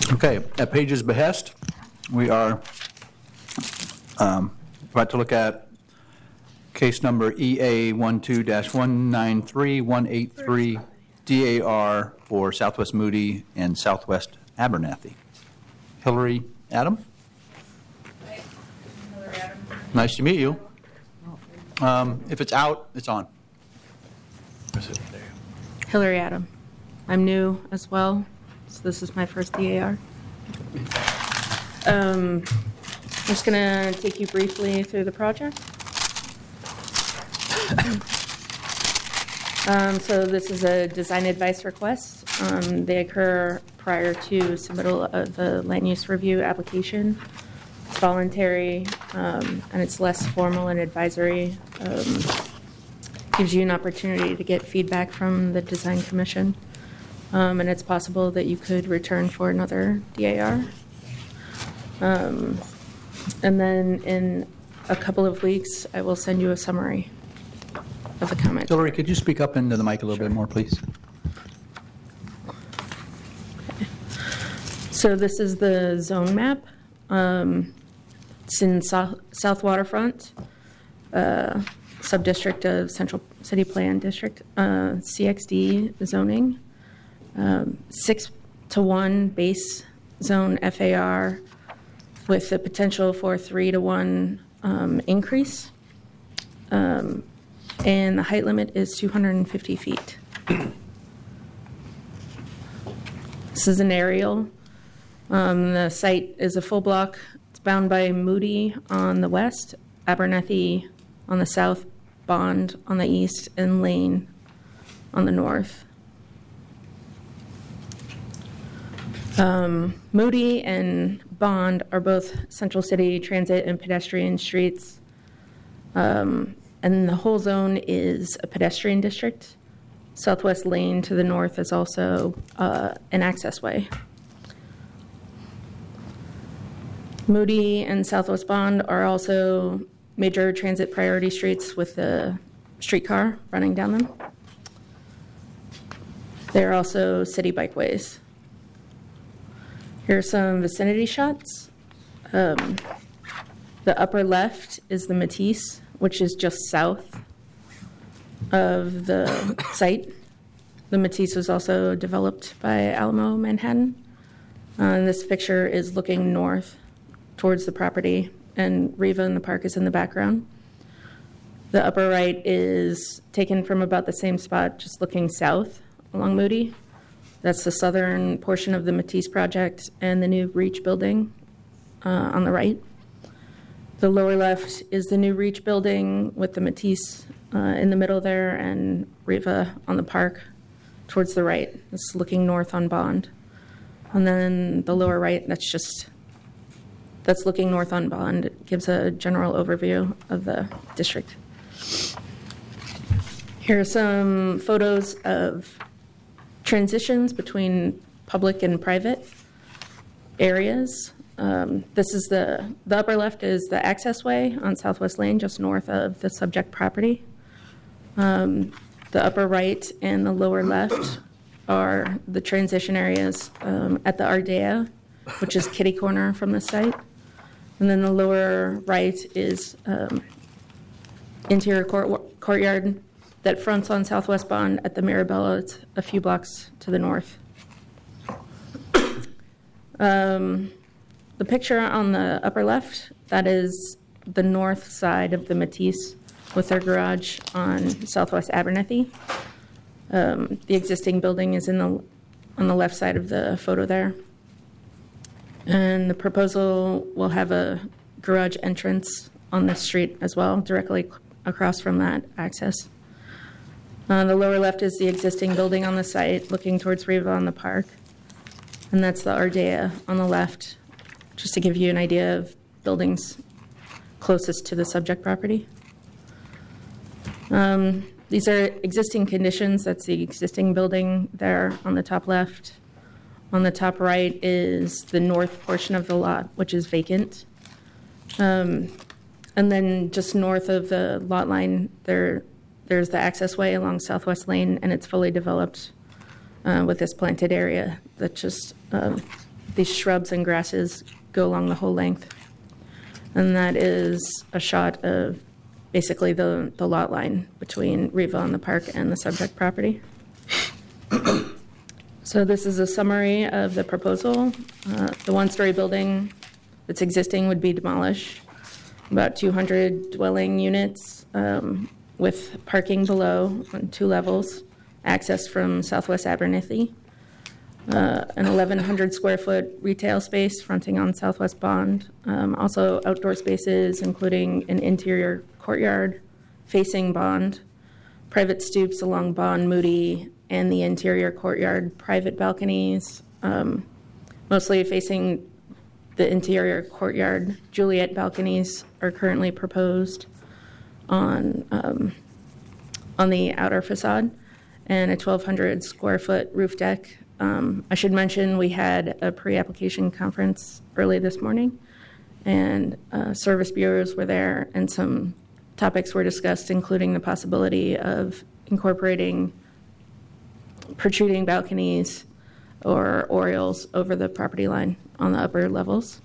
Okay, at Page's behest, we are about to look at case number EA12-193183 DAR for Southwest Moody and Southwest Abernathy. Hillary Adam? Hi, Hillary Adam. Nice to meet you. If it's out, it's on. Hillary Adam. I'm new as well, so this is my first DAR. I'm just going to take you briefly through the project. So this is a design advice request. They occur prior to submittal of the land use review application. It's voluntary, and it's less formal and advisory. Gives you an opportunity to get feedback from the design commission. And it's possible that you could return for another DAR. And then in a couple of weeks, I will send you a summary of the comment. Hillary, could you speak up into the mic a little bit more, please? Okay. So this is the zone map. It's in South Waterfront, subdistrict of Central City Plan District, CXD zoning, 6-to-1 base zone FAR with the potential for 3-to-1 increase. And the height limit is 250 feet. This is an aerial. The site is a full block. It's bound by Moody on the west, Abernathy on the south, Bond on the east, and Lane on the north. Moody and Bond are both Central City transit and pedestrian streets. And the whole zone is a pedestrian district. Southwest Lane to the north is also an access way. Moody and Southwest Bond are also major transit priority streets with the streetcar running down them. They're also city bikeways. Here are some vicinity shots. The upper left is the Matisse, which is just south of the site. The Matisse was also developed by Alamo Manhattan. This picture is looking north towards the property, and Riva in the park is in the background. The upper right is taken from about the same spot, just looking south along Moody. That's the southern portion of the Matisse project and the new Reach building on the right. The lower left is the new Reach building with the Matisse in the middle there and Riva on the park towards the right. It's looking north on Bond. And then the lower right, that's looking north on Bond. It gives a general overview of the district. Here are some photos of transitions between public and private areas. This is the upper left is the access way on Southwest Lane, just north of the subject property. The upper right and the lower left are the transition areas at the Ardea, which is kitty corner from the site. And then the lower right is interior courtyard that fronts on Southwest Bond at the Mirabella. It's a few blocks to the north. The picture on the upper left, that is the north side of the Matisse with their garage on Southwest Abernathy. The existing building is on the left side of the photo there. And the proposal will have a garage entrance on the street as well, directly across from that access. The lower left is the existing building on the site, looking towards Riva on the park. And that's the Ardea on the left, just to give you an idea of buildings closest to the subject property. These are existing conditions. That's the existing building there on the top left. On the top right is the north portion of the lot, which is vacant. And then just north of the lot line, there's the access way along Southwest Lane, and it's fully developed with this planted area that just these shrubs and grasses go along the whole length. And that is a shot of basically the lot line between Riva and the park and the subject property. So this is a summary of the proposal. The one-story building that's existing would be demolished. About 200 dwelling units with parking below on 2 levels, access from Southwest Abernethy. An 1,100 square foot retail space fronting on Southwest Bond. Also outdoor spaces, including an interior courtyard facing Bond, private stoops along Bond, Moody, and the interior courtyard, private balconies, mostly facing the interior courtyard. Juliet balconies are currently proposed on the outer facade, and a 1,200 square foot roof deck. I should mention we had a pre-application conference early this morning, and service bureaus were there, and some topics were discussed, including the possibility of incorporating protruding balconies or oriels over the property line on the upper levels.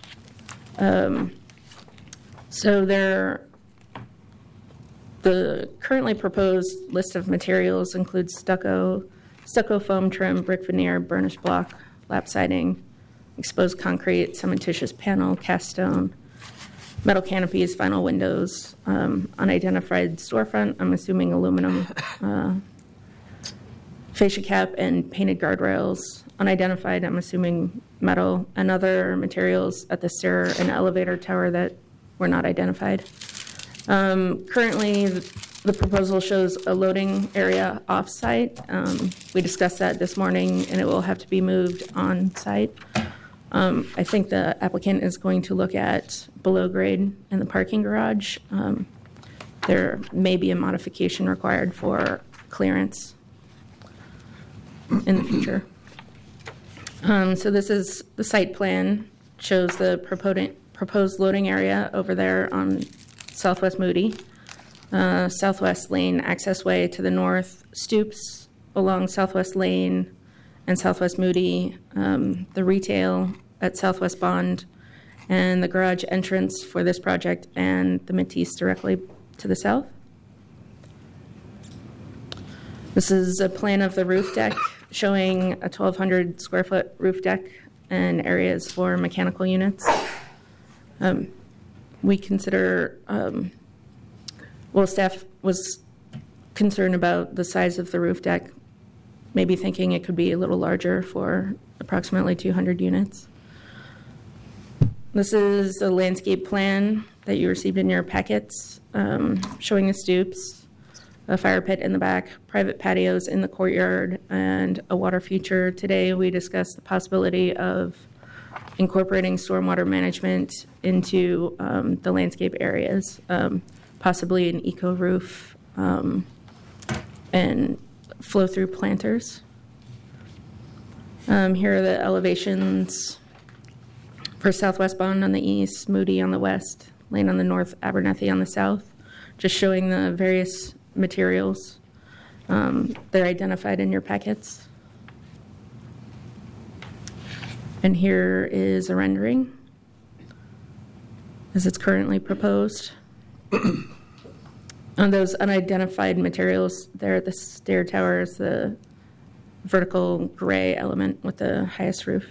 The currently proposed list of materials includes stucco foam trim, brick veneer, burnished block, lap siding, exposed concrete, cementitious panel, cast stone, metal canopies, vinyl windows, unidentified storefront, I'm assuming aluminum, fascia cap and painted guardrails, unidentified, I'm assuming metal, and other materials at the stair and elevator tower that were not identified. Currently, the proposal shows a loading area off-site. We discussed that this morning, and it will have to be moved on-site. I think the applicant is going to look at below grade in the parking garage. There may be a modification required for clearance in the future. So this is the site plan, shows the proposed loading area over there on Southwest Moody. Southwest Lane accessway to the north, stoops along Southwest Lane and Southwest Moody, the retail at Southwest Bond, and the garage entrance for this project and the Matisse directly to the south. This is a plan of the roof deck showing a 1,200 square foot roof deck and areas for mechanical units. We consider, staff was concerned about the size of the roof deck, maybe thinking it could be a little larger for approximately 200 units. This is a landscape plan that you received in your packets, showing the stoops, a fire pit in the back, private patios in the courtyard, and a water feature. Today we discussed the possibility of incorporating stormwater management into the landscape areas, possibly an eco roof and flow-through planters. Here are the elevations for Southwest Bond on the east, Moody on the west, Lane on the north, Abernethy on the south, just showing the various materials. They're identified in your packets. And here is a rendering as it's currently proposed. On those unidentified materials there at the stair tower is the vertical gray element with the highest roof.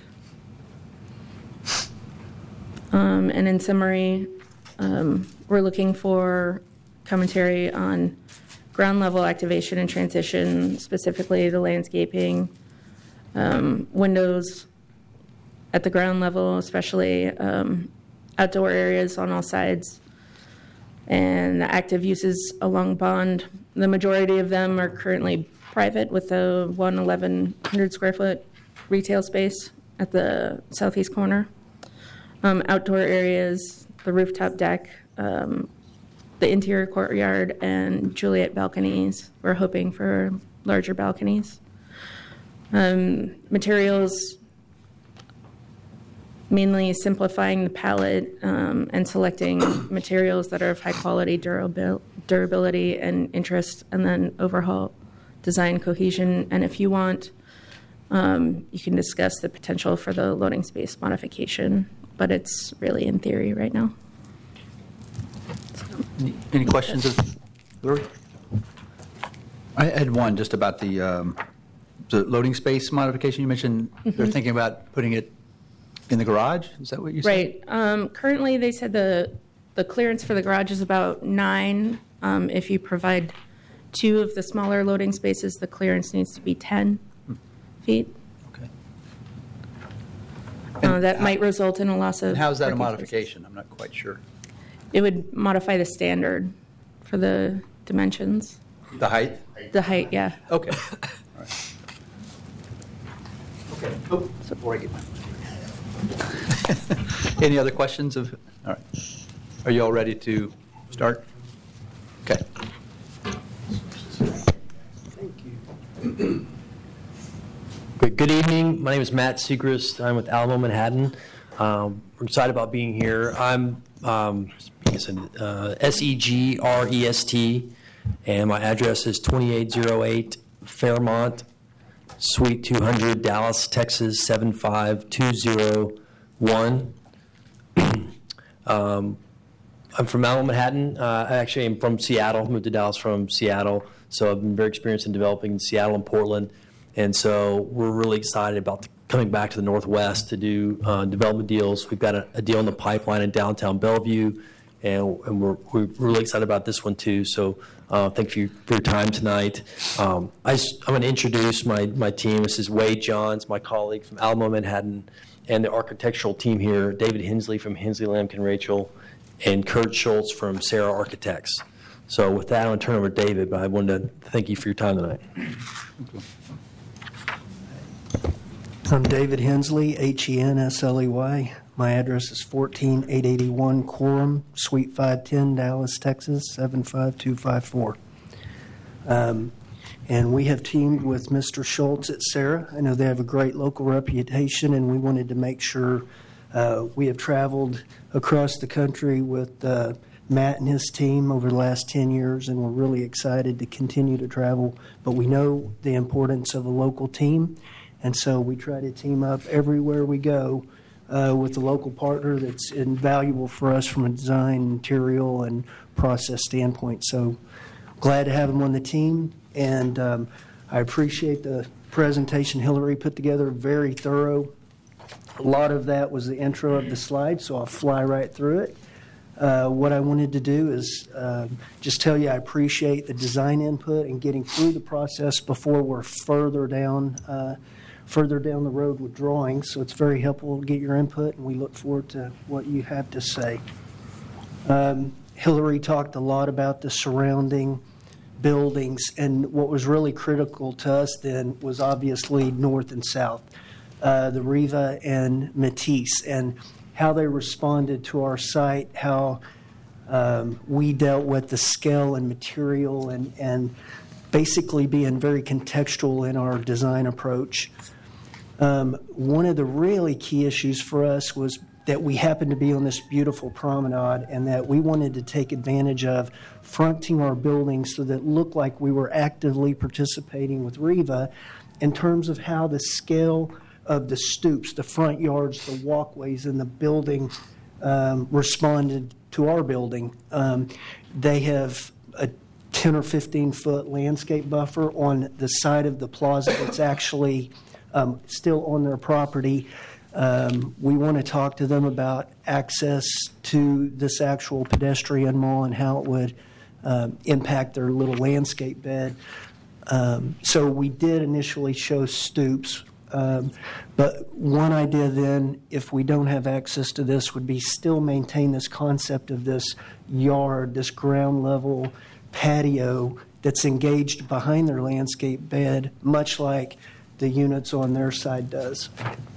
And in summary, we're looking for commentary on ground level activation and transition, specifically the landscaping, windows at the ground level, especially outdoor areas on all sides, and the active uses along Bond. The majority of them are currently private, with a 1,100 square foot retail space at the southeast corner. Outdoor areas, the rooftop deck, the interior courtyard, and Juliet balconies. We're hoping for larger balconies. Materials, mainly simplifying the palette and selecting materials that are of high quality, durability, and interest, and then overhaul design cohesion. And if you want You can discuss the potential for the loading space modification, but it's really in theory right now. Any questions of Hillary? I had one just about the loading space modification. You mentioned they're thinking about putting it in the garage. Is that what you said? Right. Currently, they said the clearance for the garage is about 9. If you provide 2 of the smaller loading spaces, the clearance needs to be 10 feet. Okay. That might result in a loss of. And how is that a parking modification? I'm not quite sure. spaces. It would modify the standard for the dimensions. The height? The height, yeah. Okay. All right. Okay. Oh, before I get my. Any other questions of? All right. Are you all ready to start? Okay. Thank you. Good evening. My name is Matt Segrist. I'm with Alamo Manhattan. We're excited about being here. I'm Segrest, and my address is 2808 Fairmont, Suite 200, Dallas, Texas 75201. I'm from Alamo Manhattan. I actually am from Seattle, moved to Dallas from Seattle, so I've been very experienced in developing in Seattle and Portland, and so we're really excited about coming back to the Northwest to do development deals. We've got a deal in the pipeline in downtown Bellevue, and we're really excited about this one too. So thank you for your time tonight. I'm going to introduce my team. This is Wade Johns, my colleague from Alamo Manhattan, and the architectural team here, David Hensley from Hensley Lamkin Rachel, and Kurt Schultz from Sarah Architects. So with that, I'm going to turn over to David, but I wanted to thank you for your time tonight. I'm David Hensley, Hensley. My address is 14881 Quorum, Suite 510, Dallas, Texas, 75254. And we have teamed with Mr. Schultz at Sarah. I know they have a great local reputation, and we wanted to make sure we have traveled across the country with Matt and his team over the last 10 years, and we're really excited to continue to travel. But we know the importance of a local team, and so we try to team up everywhere we go with a local partner that's invaluable for us from a design, material, and process standpoint. So glad to have him on the team, and I appreciate the presentation Hillary put together, very thorough. A lot of that was the intro of the slide, so I'll fly right through it. What I wanted to do is just tell you I appreciate the design input and getting through the process before we're further down the road with drawings. So it's very helpful to get your input, and we look forward to what you have to say. Hillary talked a lot about the surrounding buildings, and what was really critical to us then was obviously north and south, the Riva and Matisse, and how they responded to our site, how we dealt with the scale and material, and basically being very contextual in our design approach. One of the really key issues for us was that we happened to be on this beautiful promenade, and that we wanted to take advantage of fronting our buildings so that it looked like we were actively participating with Riva in terms of how the scale of the stoops, the front yards, the walkways in the building responded to our building. They have a 10 or 15 foot landscape buffer on the side of the plaza that's actually still on their property. We want to talk to them about access to this actual pedestrian mall and how it would impact their little landscape bed. So we did initially show stoops. But one idea then, if we don't have access to this, would be still maintain this concept of this yard, this ground level patio that's engaged behind their landscape bed, much like the units on their side does.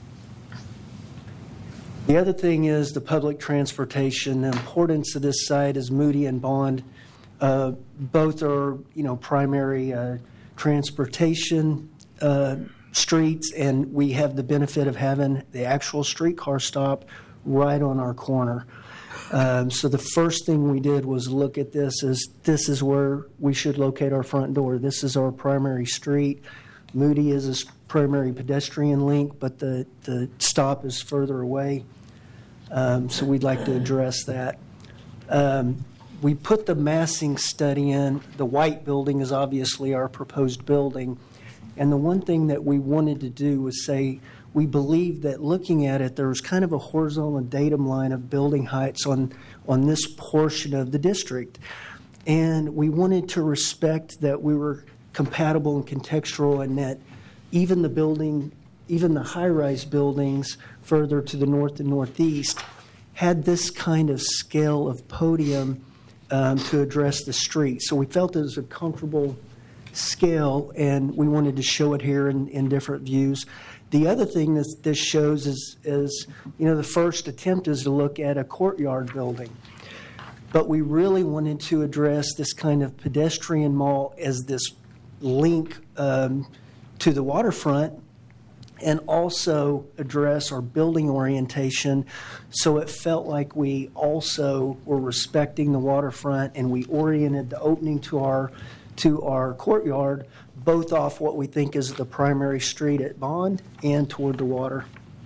The other thing is the public transportation. The importance of this site is Moody and Bond. Both are, primary transportation streets, and we have the benefit of having the actual streetcar stop right on our corner. So the first thing we did was look at this is where we should locate our front door. This is our primary street. Moody is a primary pedestrian link, but the stop is further away. So we'd like to address that. We put the massing study in. The white building is obviously our proposed building. And the one thing that we wanted to do was say we believe that looking at it, there was kind of a horizontal datum line of building heights on this portion of the district. And we wanted to respect that we were compatible and contextual, and that even the high-rise buildings further to the north and northeast had this kind of scale of podium to address the street. So we felt it was a comfortable scale, and we wanted to show it here in different views. The other thing that this shows is the first attempt is to look at a courtyard building. But we really wanted to address this kind of pedestrian mall as this link to the waterfront, and also address our building orientation so it felt like we also were respecting the waterfront, and we oriented the opening to our courtyard both off what we think is the primary street at Bond and toward the water.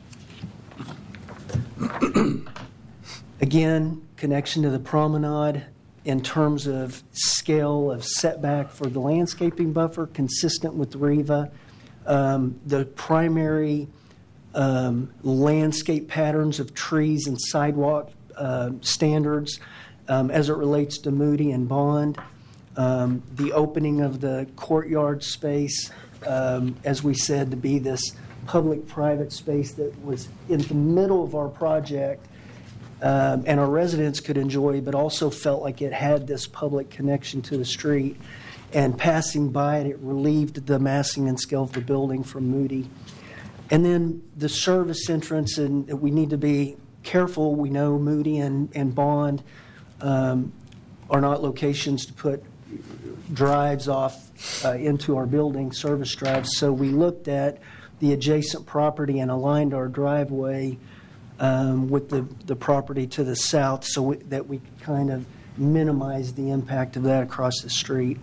Again, connection to the promenade in terms of scale of setback for the landscaping buffer, consistent with Riva. The primary landscape patterns of trees and sidewalk standards as it relates to Moody and Bond. The opening of the courtyard space, as we said, to be this public-private space that was in the middle of our project, and our residents could enjoy, but also felt like it had this public connection to the street. And passing by it, it relieved the massing and scale of the building from Moody. And then the service entrance, and we need to be careful. We know Moody and Bond are not locations to put drives off into our building, service drives. So we looked at the adjacent property and aligned our driveway with the property to the south so that we could kind of minimize the impact of that across the street.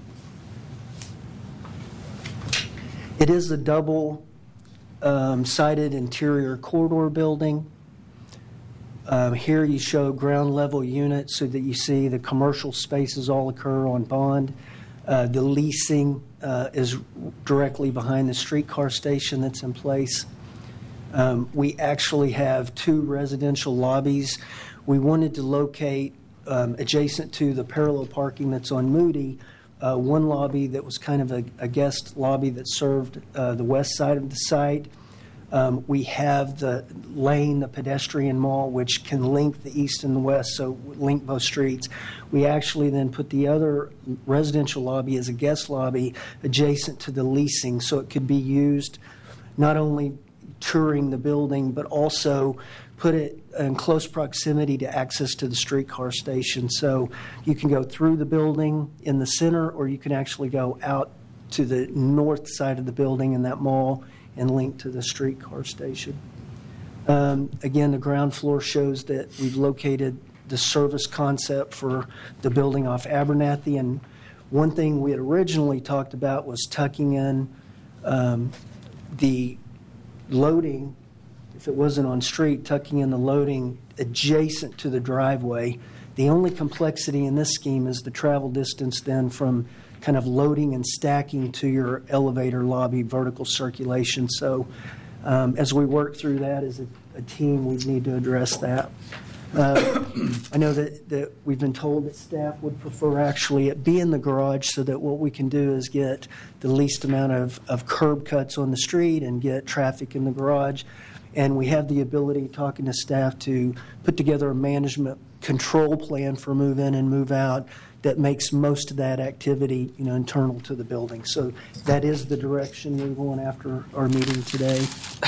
It is a double sided interior corridor building. Here you show ground level units so that you see the commercial spaces all occur on Bond. The leasing is directly behind the streetcar station that's in place. We actually have 2 residential lobbies. We wanted to locate adjacent to the parallel parking that's on Moody, one lobby that was kind of a guest lobby that served the west side of the site. We have the lane, the pedestrian mall, which can link the east and the west, so link both streets. We actually then put the other residential lobby as a guest lobby adjacent to the leasing, so it could be used not only touring the building, but also put it in close proximity to access to the streetcar station. So you can go through the building in the center, or you can actually go out to the north side of the building in that mall and link to the streetcar station. Again, the ground floor shows that we've located the service concept for the building off Abernathy. And one thing we had originally talked about was tucking in the loading, if it wasn't on street, tucking in the loading adjacent to the driveway. The only complexity in this scheme is the travel distance then from kind of loading and stacking to your elevator lobby vertical circulation. So as we work through that as a team, we need to address that. I know that we've been told that staff would prefer actually it be in the garage, so that what we can do is get the least amount of curb cuts on the street and get traffic in the garage. And we have the ability, talking to staff, to put together a management control plan for move in and move out that makes most of that activity, internal to the building. So that is the direction we're going after our meeting today.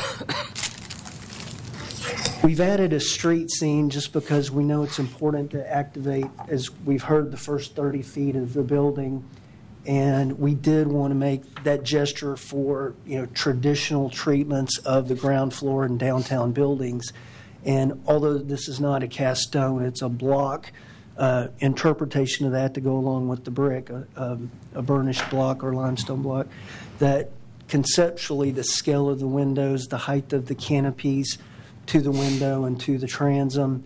We've added a street scene just because we know it's important to activate, as we've heard, the first 30 feet of the building. And we did want to make that gesture for, traditional treatments of the ground floor and downtown buildings. And although this is not a cast stone, it's a block interpretation of that to go along with the brick, a burnished block or limestone block that conceptually, the scale of the windows, the height of the canopies to the window and to the transom,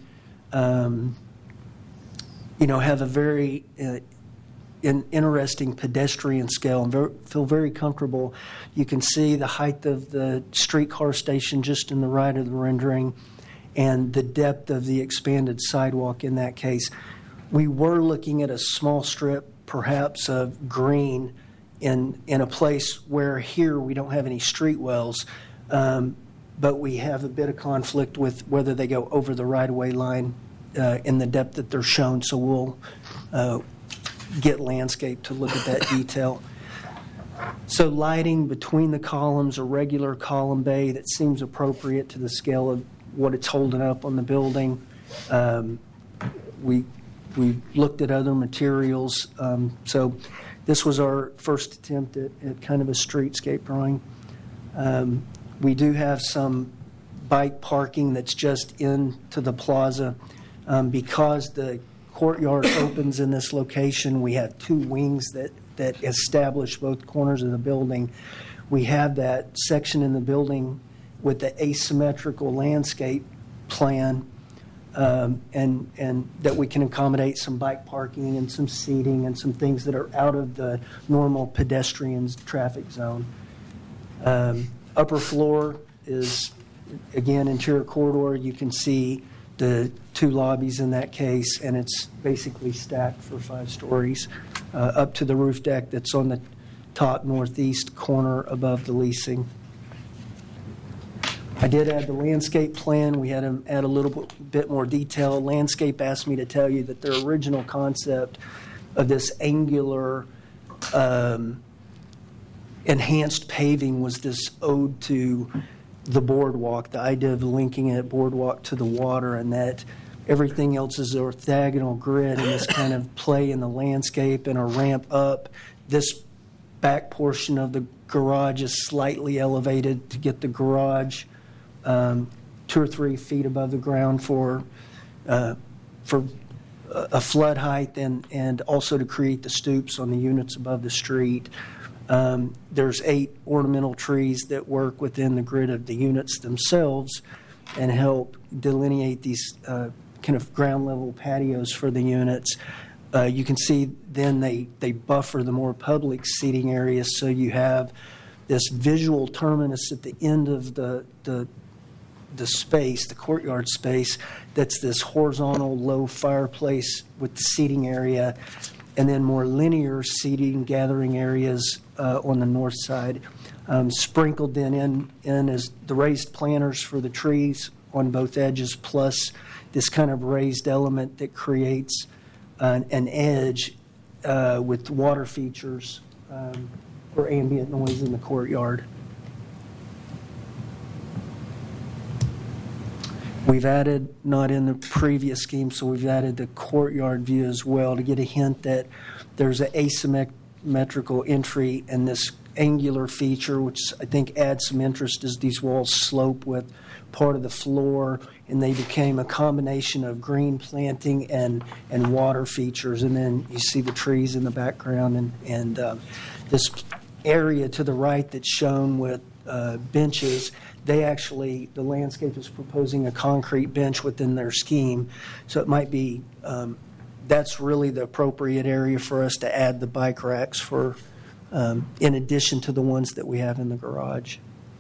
have a very interesting pedestrian scale and feel very comfortable. You can see the height of the streetcar station just in the right of the rendering and the depth of the expanded sidewalk in that case. We were looking at a small strip, perhaps of green, in a place where here we don't have any street wells, but we have a bit of conflict with whether they go over the right-of-way line in the depth that they're shown, so we'll get landscape to look at that detail. So lighting between the columns, a regular column bay that seems appropriate to the scale of what it's holding up on the building. We looked at other materials. So this was our first attempt at kind of a streetscape drawing. We do have some bike parking that's just into the plaza. Because the courtyard opens in this location, we have two wings that establish both corners of the building. We have that section in the building with the asymmetrical landscape plan, and that we can accommodate some bike parking and some seating and some things that are out of the normal pedestrians traffic zone. Upper floor is, again, interior corridor. You can see the two lobbies in that case, and it's basically stacked for 5 stories up to the roof deck that's on the top northeast corner above the leasing. I did add the landscape plan. We had to add a little bit more detail. Landscape asked me to tell you that their original concept of this angular enhanced paving was this ode to the boardwalk, the idea of linking a boardwalk to the water, and that everything else is an orthogonal grid and this kind of play in the landscape and a ramp up. This back portion of the garage is slightly elevated to get the garage 2 or 3 feet above the ground for a flood height and also to create the stoops on the units above the street. There's 8 ornamental trees that work within the grid of the units themselves and help delineate these kind of ground level patios for the units. You can see then they buffer the more public seating areas, so you have this visual terminus at the end of the space, the courtyard space, that's this horizontal low fireplace with the seating area, and then more linear seating gathering areas on the north side. Sprinkled then in is the raised planters for the trees on both edges, plus this kind of raised element that creates an edge with water features for ambient noise in the courtyard. We've added, not in the previous scheme, so we've added the courtyard view as well to get a hint that there's an asymmetrical entry and this angular feature, which I think adds some interest as these walls slope with part of the floor, and they became a combination of green planting and water features. And then you see the trees in the background and this area to the right that's shown with benches. The landscape is proposing a concrete bench within their scheme. So it might be, that's really the appropriate area for us to add the bike racks for, in addition to the ones that we have in the garage.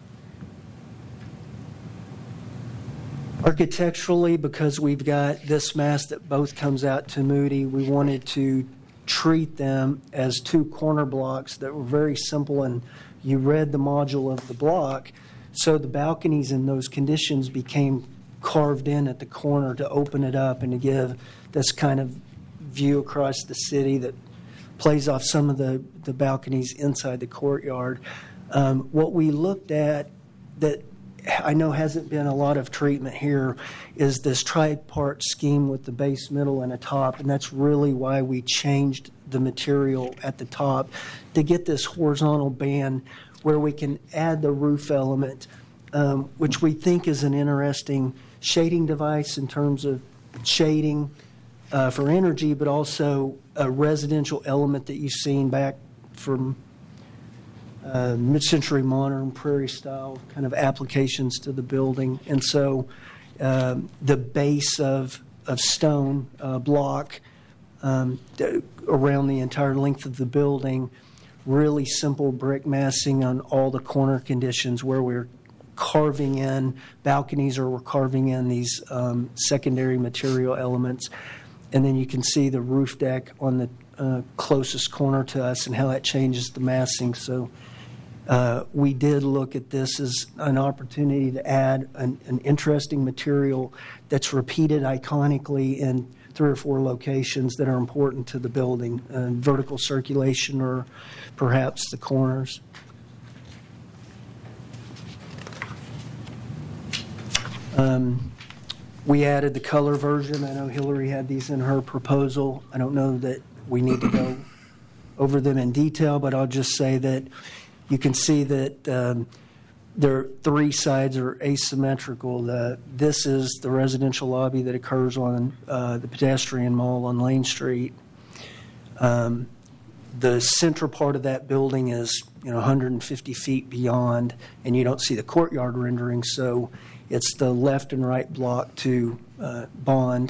Architecturally, because we've got this mass that both comes out to Moody, we wanted to treat them as 2 corner blocks that were very simple, and you read the module of the block. So the balconies in those conditions became carved in at the corner to open it up and to give this kind of view across the city that plays off some of the balconies inside the courtyard. What we looked at that I know hasn't been a lot of treatment here is this tripart scheme with the base, middle, and a top, and that's really why we changed the material at the top to get this horizontal band where we can add the roof element, which we think is an interesting shading device in terms of shading for energy, but also a residential element that you've seen back from mid-century modern prairie style kind of applications to the building. And so the base of stone block around the entire length of the building, really simple brick massing on all the corner conditions where we're carving in balconies or we're carving in these secondary material elements. And then you can see the roof deck on the closest corner to us and how that changes the massing. So we did look at this as an opportunity to add an interesting material that's repeated iconically in 3 or 4 locations that are important to the building, vertical circulation or perhaps the corners. We added the color version. I know Hillary had these in her proposal. I don't know that we need to go over them in detail, but I'll just say that you can see that their 3 sides are asymmetrical. This is the residential lobby that occurs on the pedestrian mall on Lane Street. The central part of that building is 150 feet beyond, and you don't see the courtyard rendering, so it's the left and right block to Bond.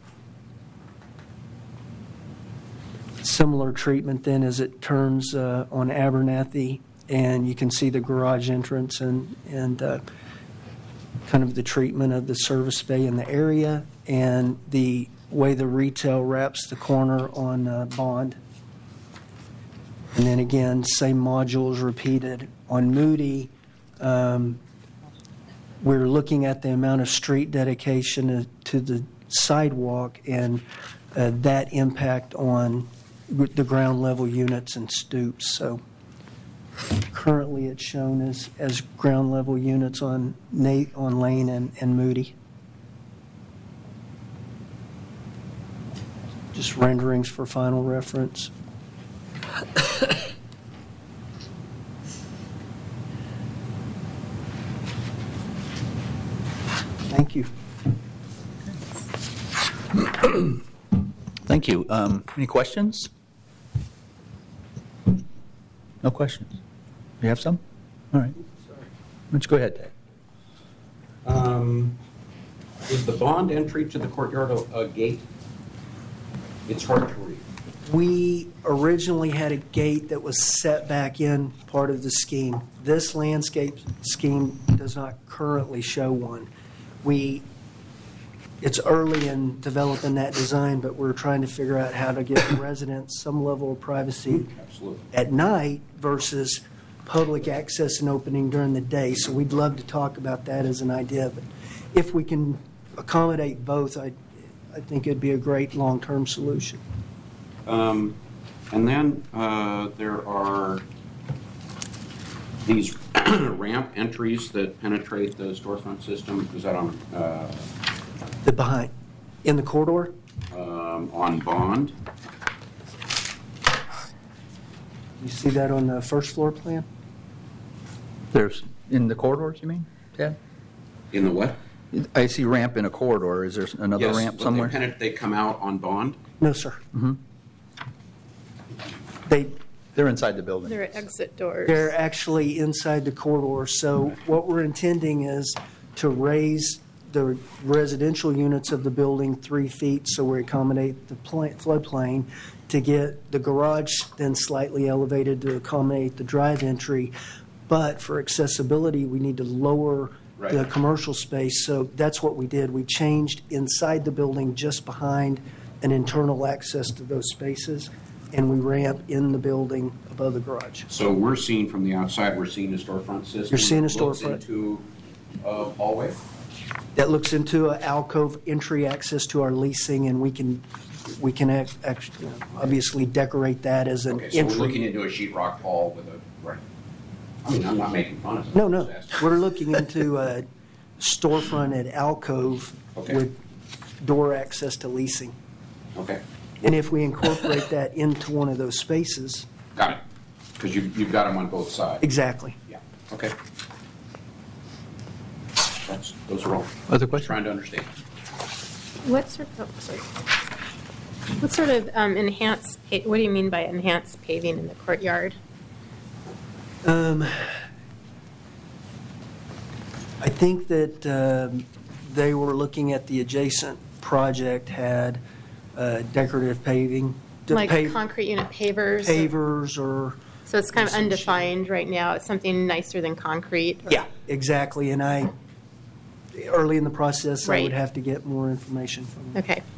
Similar treatment then as it turns on Abernathy, and you can see the garage entrance and kind of the treatment of the service bay in the area and the way the retail wraps the corner on Bond. And then again, same modules repeated. On Moody, we're looking at the amount of street dedication to the sidewalk and that impact on the ground level units and stoops. So currently it's shown as ground level units on Lane and Moody. Just renderings for final reference. Thank you. Thank you. Any questions? No questions. You have some? All right. Why don't you go ahead, Ted? Is the Bond entry to the courtyard a gate? It's hard to read. We originally had a gate that was set back in part of the scheme. This landscape scheme does not currently show one. It's early in developing that design, but we're trying to figure out how to give residents some level of privacy Absolutely. at night versus public access and opening during the day. So we'd love to talk about that as an idea. But if we can accommodate both, I think it'd be a great long-term solution. And then there are these ramp entries that penetrate the storefront system. Is that on The behind, in the corridor? on Bond? You see that on the first floor plan? There's, in the corridors, you mean, Ted? In the what? I see ramp in a corridor. Is there another Yes, ramp but somewhere? they come out on Bond? No, sir. Mm-hmm. They're inside the building. There are exit doors. They're actually inside the corridor. So what we're intending is to raise the residential units of the building 3 feet so we accommodate the floodplain, to get the garage then slightly elevated to accommodate the drive entry. But for accessibility, we need to lower the Right. commercial space. So that's what we did. We changed inside the building just behind an internal access to those spaces, and we ramp in the building above the garage. So we're seeing from the outside, we're seeing a storefront system. You're seeing a that looks storefront. into a hallway? That looks into an alcove entry access to our leasing, and we can actually obviously decorate that as an Okay, so we're entry. looking into a sheetrock hall with a, right. I mean, I'm not making fun of it. No, I'm no. just asking. We're looking into a storefront at alcove Okay. with door access to leasing. Okay, And if we incorporate that into one of those spaces, got it. Because you've got them on both sides. exactly. Yeah, okay. Those are all. Other questions? Trying to understand. What sort of enhanced, what do you mean by enhanced paving in the courtyard? I think that they were looking at the adjacent project had decorative paving. Like concrete unit pavers? Pavers or... So it's kind of undefined right now. It's something nicer than concrete? Or- Yeah, exactly. And early in the process, I would Right. have to get more information from them. Okay.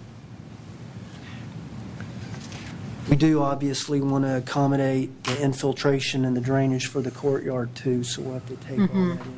We do obviously want to accommodate the infiltration and the drainage for the courtyard too, so we'll have to take all that in.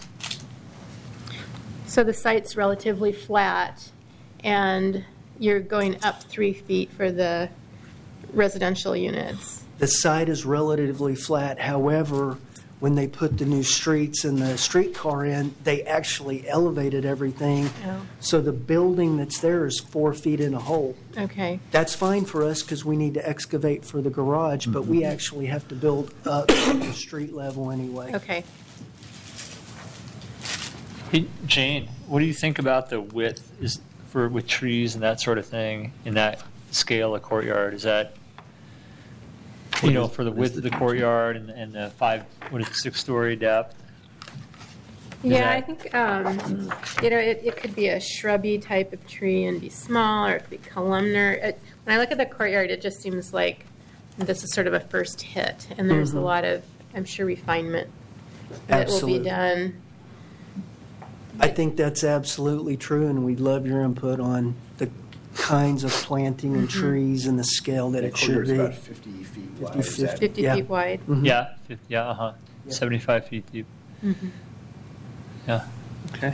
So the site's relatively flat, and you're going up 3 feet for the residential units. The site is relatively flat. However, when they put the new streets and the streetcar in, they actually elevated everything. Oh. So the building that's there is 4 feet in a hole. Okay. That's fine for us because we need to excavate for the garage, but we actually have to build up to the street level anyway. Okay. Hey, Jane, what do you think about the width with trees and that sort of thing in that scale of courtyard? Is that, for the width of the courtyard and the 6-story depth? Yeah, that- I think, it could be a shrubby type of tree and be small, or it could be columnar. When I look at the courtyard, it just seems like this is sort of a first hit, and there's a lot of, I'm sure, refinement that will Absolutely. be done. I think that's absolutely true, and we'd love your input on the kinds of planting and trees and the scale that it should Corridor's be. about 50 feet wide. Is that- 50 Yeah. feet wide. Yeah, 75 feet deep. Yeah, okay.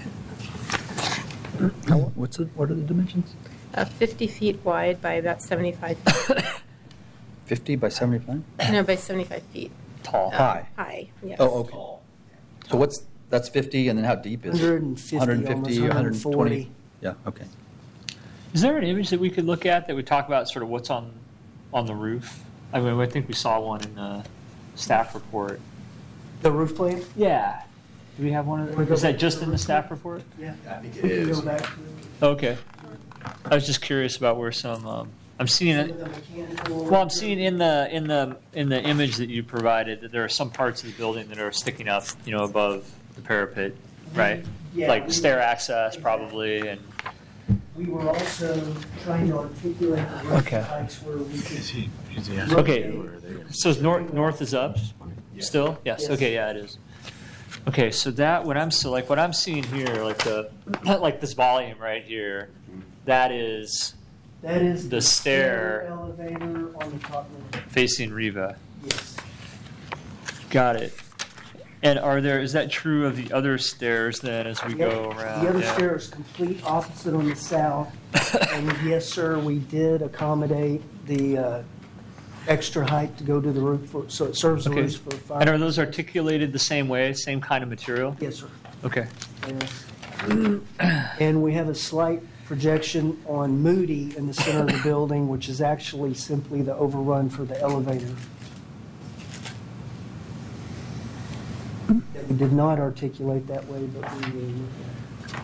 What are the dimensions? 50 feet wide by about 75 feet. 50 by 75? No, by 75 feet. Tall. High. High, yes. Oh, okay. So that's 50, and then how deep is it? 150, 150, almost 120? Yeah, okay. Is there an image that we could look at that would talk about sort of what's on the roof? I mean, I think we saw one in the staff report. The roof plan? Yeah. Do we have one of those? Is that just in the staff report? Yeah. I think We can go back to Okay. I was just curious about where some. I'm seeing it. the mechanical. Well, I'm seeing in the image that you provided that there are some parts of the building that are sticking up, above the parapet, right? Yeah, Like we- stair access, probably, and We were also trying to articulate the roof Okay. heights where we could. okay. So north is up still? Yes. Yes. Okay. Yeah, it is. Okay. So what I'm seeing here, like this volume right here, that is That is the stair elevator on the top level. facing Riva. Yes. Got it. And is that true of the other stairs then as we go around? The other Yeah. stair is complete opposite on the south. And yes, sir, we did accommodate the extra height to go to the roof, so it serves the Okay. roof for fire. And are those articulated the same way, same kind of material? Yes, sir. Okay. And we have a slight projection on Moody in the center of the building, which is actually simply the overrun for the elevator. That we did not articulate that way, but we will look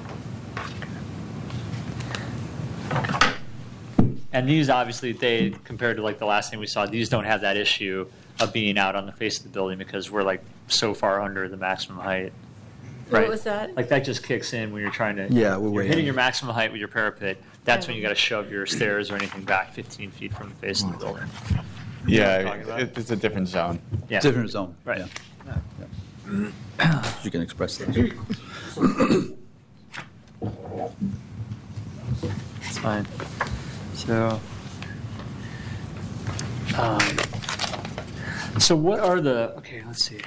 at. And these obviously, compared to like the last thing we saw, these don't have that issue of being out on the face of the building because we're like so far under the maximum height. What Right? was that? Like that just kicks in when you're trying to. Yeah, we're you're way hitting in. your maximum height with your parapet. That's when you got to shove your stairs or anything back 15 feet from the face of the building. Yeah, talking about? it's a different zone. Yeah. Different zone. Right. Yeah. You can express that. It's fine. So, so what are the? Okay, let's see.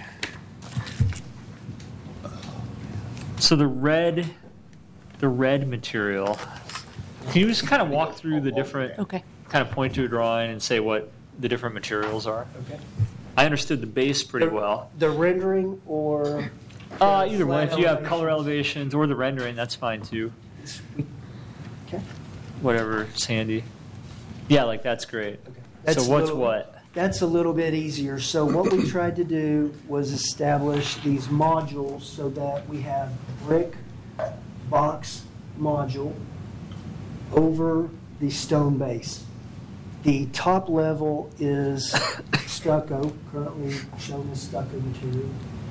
So the red material. Can you just kind of walk through the different? Okay. Kind of point to a drawing and say what the different materials are. Okay. I understood the base pretty well. The rendering or? Either one. flat If you have color elevations? elevations or the rendering, that's fine too. Okay. Whatever, Sandy. Yeah, like that's great. That's So what's little- what? That's a little bit easier. So what we tried to do was establish these modules so that we have brick box module over the stone base. The top level is stucco, currently shown as stucco material.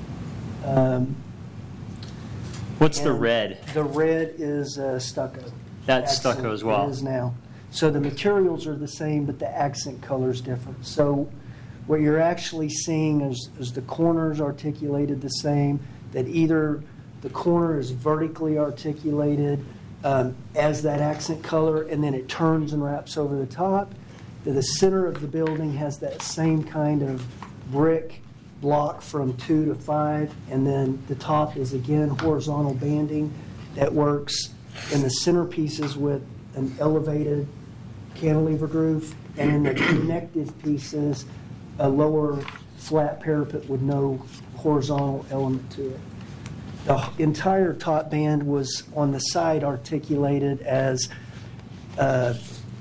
What's the And red? The red is stucco. That's stucco Accent, as well. It is now. So the materials are the same, but the accent color is different. So what you're actually seeing is the corners articulated the same, that either the corner is vertically articulated as that accent color, and then it turns and wraps over the top. The center of the building has that same kind of brick block from 2 to 5, and then the top is again horizontal banding that works in the centerpieces with an elevated cantilever groove, and in the connective pieces, a lower flat parapet with no horizontal element to it. The entire top band was on the side articulated as a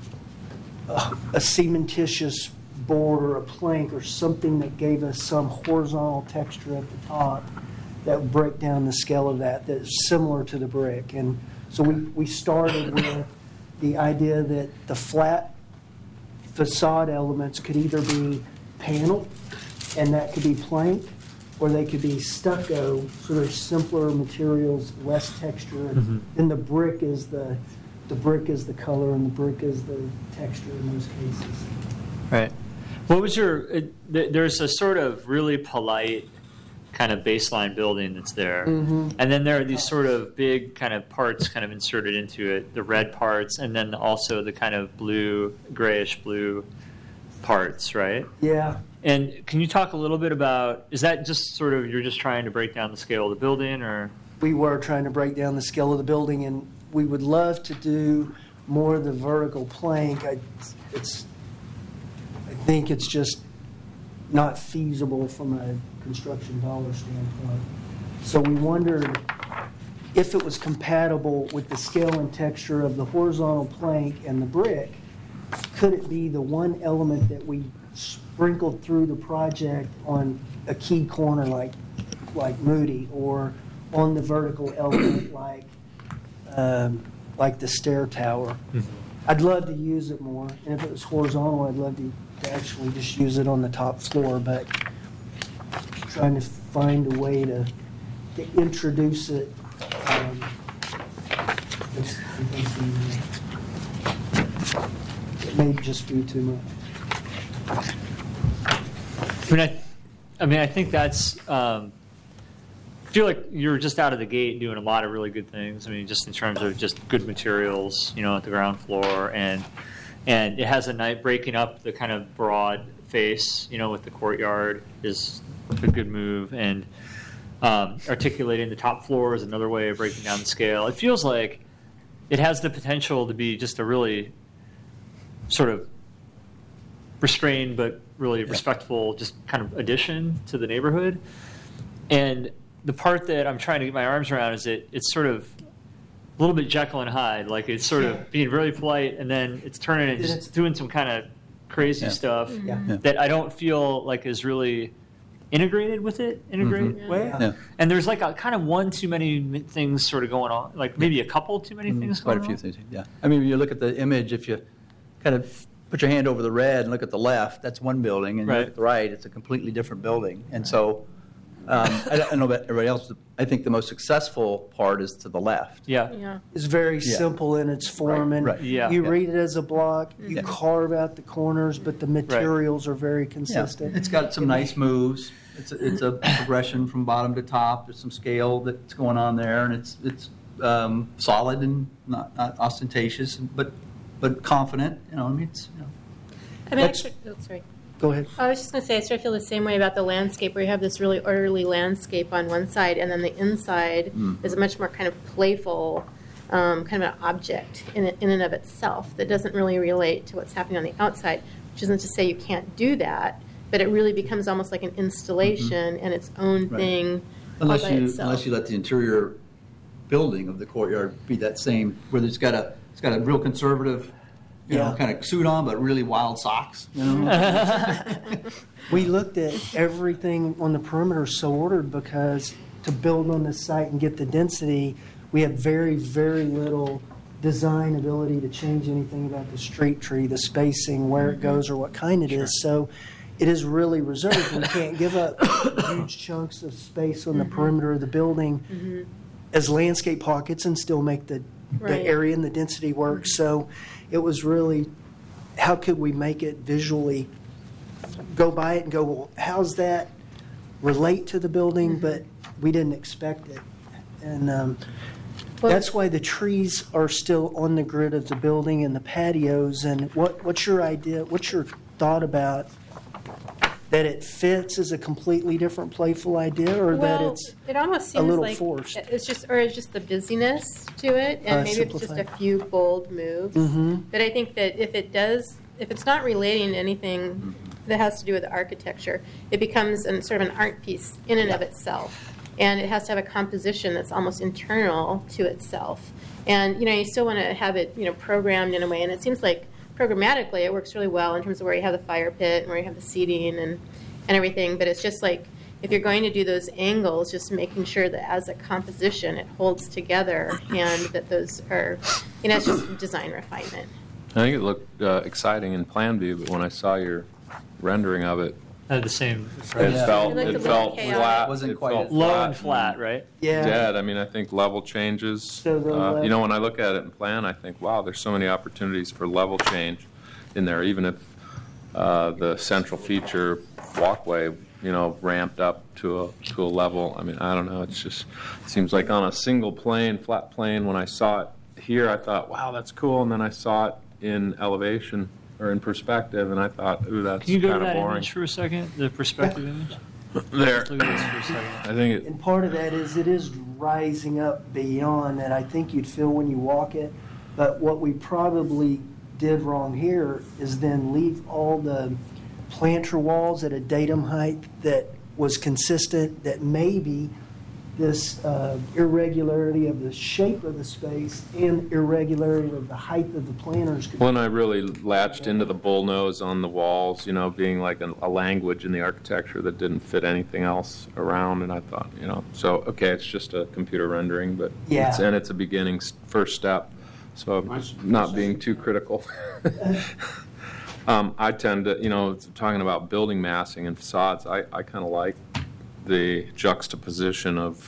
cementitious board or a plank or something that gave us some horizontal texture at the top that would break down the scale of that's similar to the brick. And so we started with the idea that the flat facade elements could either be panel, and that could be plank, or they could be stucco, so they're simpler materials, less texture. And the brick is the color, and the brick is the texture in those cases. Right. What was there's a sort of really polite kind of baseline building that's there. And then there are these sort of big kind of parts kind of inserted into it, the red parts, and then also the kind of blue, grayish blue parts, right? Yeah. And can you talk a little bit about, is that just sort of, you're just trying to break down the scale of the building, or? We were trying to break down the scale of the building, and we would love to do more of the vertical plank. I think it's just not feasible from a construction dollar standpoint. So we wondered if it was compatible with the scale and texture of the horizontal plank and the brick. Could it be the one element that we sprinkled through the project on a key corner like Moody, or on the vertical element like the stair tower? I'd love to use it more, and if it was horizontal, I'd love to actually just use it on the top floor, but trying to find a way to introduce it. It may just be too much. I think that's. I feel like you're just out of the gate doing a lot of really good things. I mean, just in terms of just good materials, at the ground floor, and it has a nice breaking up the kind of broad face, with the courtyard is a good move, and articulating the top floor is another way of breaking down the scale. It feels like it has the potential to be just a really sort of restrained but really respectful just kind of addition to the neighborhood. And the part that I'm trying to get my arms around is it's sort of a little bit Jekyll and Hyde, like it's sort of being really polite, and then it's turning and just doing some kind of crazy stuff that I don't feel like is really integrated with it in a great way. Yeah. And there's like a kind of one too many things sort of going on, like maybe a couple too many things going on. Quite a few things, yeah. I mean, when you look at the image, if you kind of put your hand over the red and look at the left, that's one building, and you look at the right, it's a completely different building. And so I don't know about everybody else. I think the most successful part is to the left. Yeah. It's very simple in its form, and you read it as a block. You carve out the corners, but the materials are very consistent. It's got some nice moves. It's a progression from bottom to top. There's some scale that's going on there, and it's solid and not ostentatious, but confident. Sorry. Go ahead. I was just going to say, I sort of feel the same way about the landscape, where you have this really orderly landscape on one side, and then the inside is a much more kind of playful, kind of an object in and of itself that doesn't really relate to what's happening on the outside, which isn't to say you can't do that, but it really becomes almost like an installation and its own thing Unless all by itself. unless you let the interior building of the courtyard be that same, where it's got a real conservative, kind of suit on, but really wild socks. We looked at everything on the perimeter so ordered because to build on this site and get the density, we had very, very little design ability to change anything about the street tree, the spacing, where it goes, or what kind it is. So it is really reserved. We can't give up huge chunks of space on the perimeter of the building as landscape pockets and still make the Right. area and the density work. So it was really, how could we make it visually go by it and go, well, how's that relate to the building? But we didn't expect it. And Well- that's why the trees are still on the grid of the building and the patios. And what's your idea? What's your thought about that it fits as a completely different playful idea, or that Well, it's it almost seems little like forced? it's just the busyness to it, and maybe it's just a simplified. few bold moves. But I think that if it's not relating to anything that has to do with architecture, it becomes sort of an art piece in and of itself, and it has to have a composition that's almost internal to itself. And you still want to have it programmed in a way, and it seems like programmatically it works really well in terms of where you have the fire pit and where you have the seating and everything. But it's just like, if you're going to do those angles, just making sure that as a composition it holds together, and that those are, it's just design refinement. I think it looked exciting in plan view, but when I saw your rendering of it, Had the same it Yeah. felt It looked a it little felt chaotic. flat. It wasn't it quite felt as- low and flat, right? dead. I mean, I think level changes. So the When I look at it in plan, I think, wow, there's so many opportunities for level change in there. Even if the central feature walkway, ramped up to a level. I mean, I don't know. It seems like on a single plane, flat plane. When I saw it here, I thought, wow, that's cool. And then I saw it in elevation or in perspective, and I thought, ooh, that's Can you go to kind of that boring. image for a second? The perspective image? There, Let's look at this for a second. I think it. And part of that is it is rising up beyond that. I think you'd feel when you walk it. But what we probably did wrong here is then leave all the planter walls at a datum height that was consistent, that maybe this irregularity of the shape of the space and irregularity of the height of the planters could When I really latched into the bullnose on the walls, being like a language in the architecture that didn't fit anything else around, and I thought, so okay, it's just a computer rendering, but Yeah. it's a beginning first step. So I'm not being too critical. I tend to, talking about building massing and facades, I kind of like the juxtaposition of,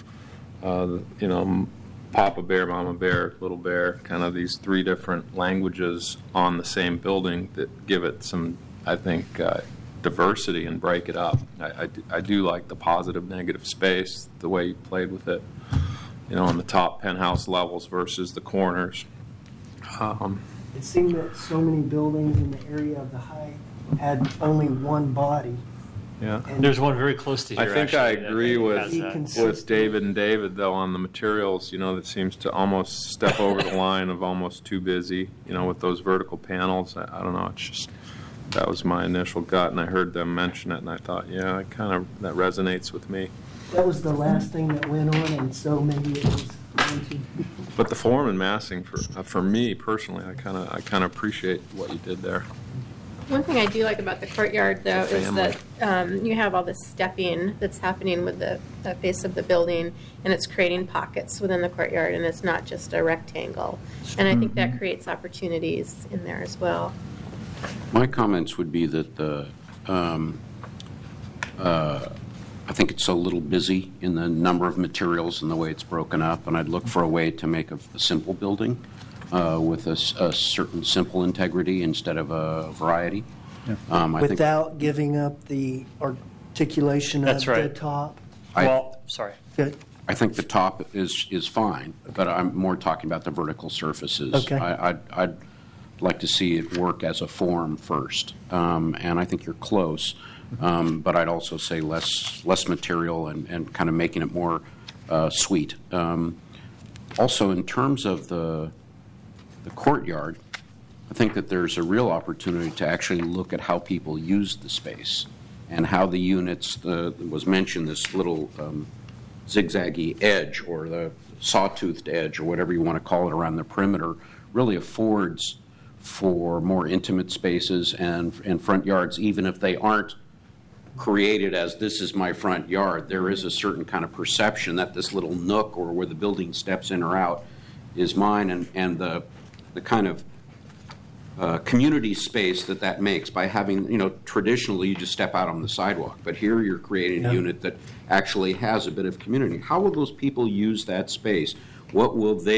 Papa Bear, Mama Bear, Little Bear, kind of these three different languages on the same building that give it some, I think, diversity and break it up. I do like the positive, negative space, the way you played with it, on the top penthouse levels versus the corners. It seemed that so many buildings in the area of the height had only one body. Yeah. And There's one very close to here. I think I actually, that agree has with that. Consistent. David and David, though, on the materials, that seems to almost step over the line of almost too busy, with those vertical panels. I don't know, it's just, that was my initial gut, and I heard them mention it, and I thought, yeah, that resonates with me. that was the last thing that went on, and so maybe it was going to. But the form and massing, for me personally, I kind of appreciate what you did there. One thing I do like about the courtyard, though, The is that you have all this stepping that's happening with the face of the building, and it's creating pockets within the courtyard, and it's not just a rectangle. And I think that creates opportunities in there as well. My comments would be that I think it's a little busy in the number of materials and the way it's broken up, and I'd look for a way to make a simple building with a certain simple integrity instead of a variety. I think Without giving up the articulation of That's the right. top. Well, sorry. Good. I think the top is fine, but I'm more talking about the vertical surfaces. Okay. I'd like to see it work as a form first, and I think you're close. But I'd also say less material and kind of making it more sweet. Also, in terms of the courtyard, I think that there's a real opportunity to actually look at how people use the space and how the units, was mentioned, this little zigzaggy edge or the sawtoothed edge or whatever you want to call it around the perimeter really affords for more intimate spaces and front yards, even if they aren't created as this is my front yard. There is a certain kind of perception that this little nook or where the building steps in or out is mine, and the the kind of community space that makes by having, traditionally you just step out on the sidewalk, but here you're creating a unit that actually has a bit of community. How will those people use that space? How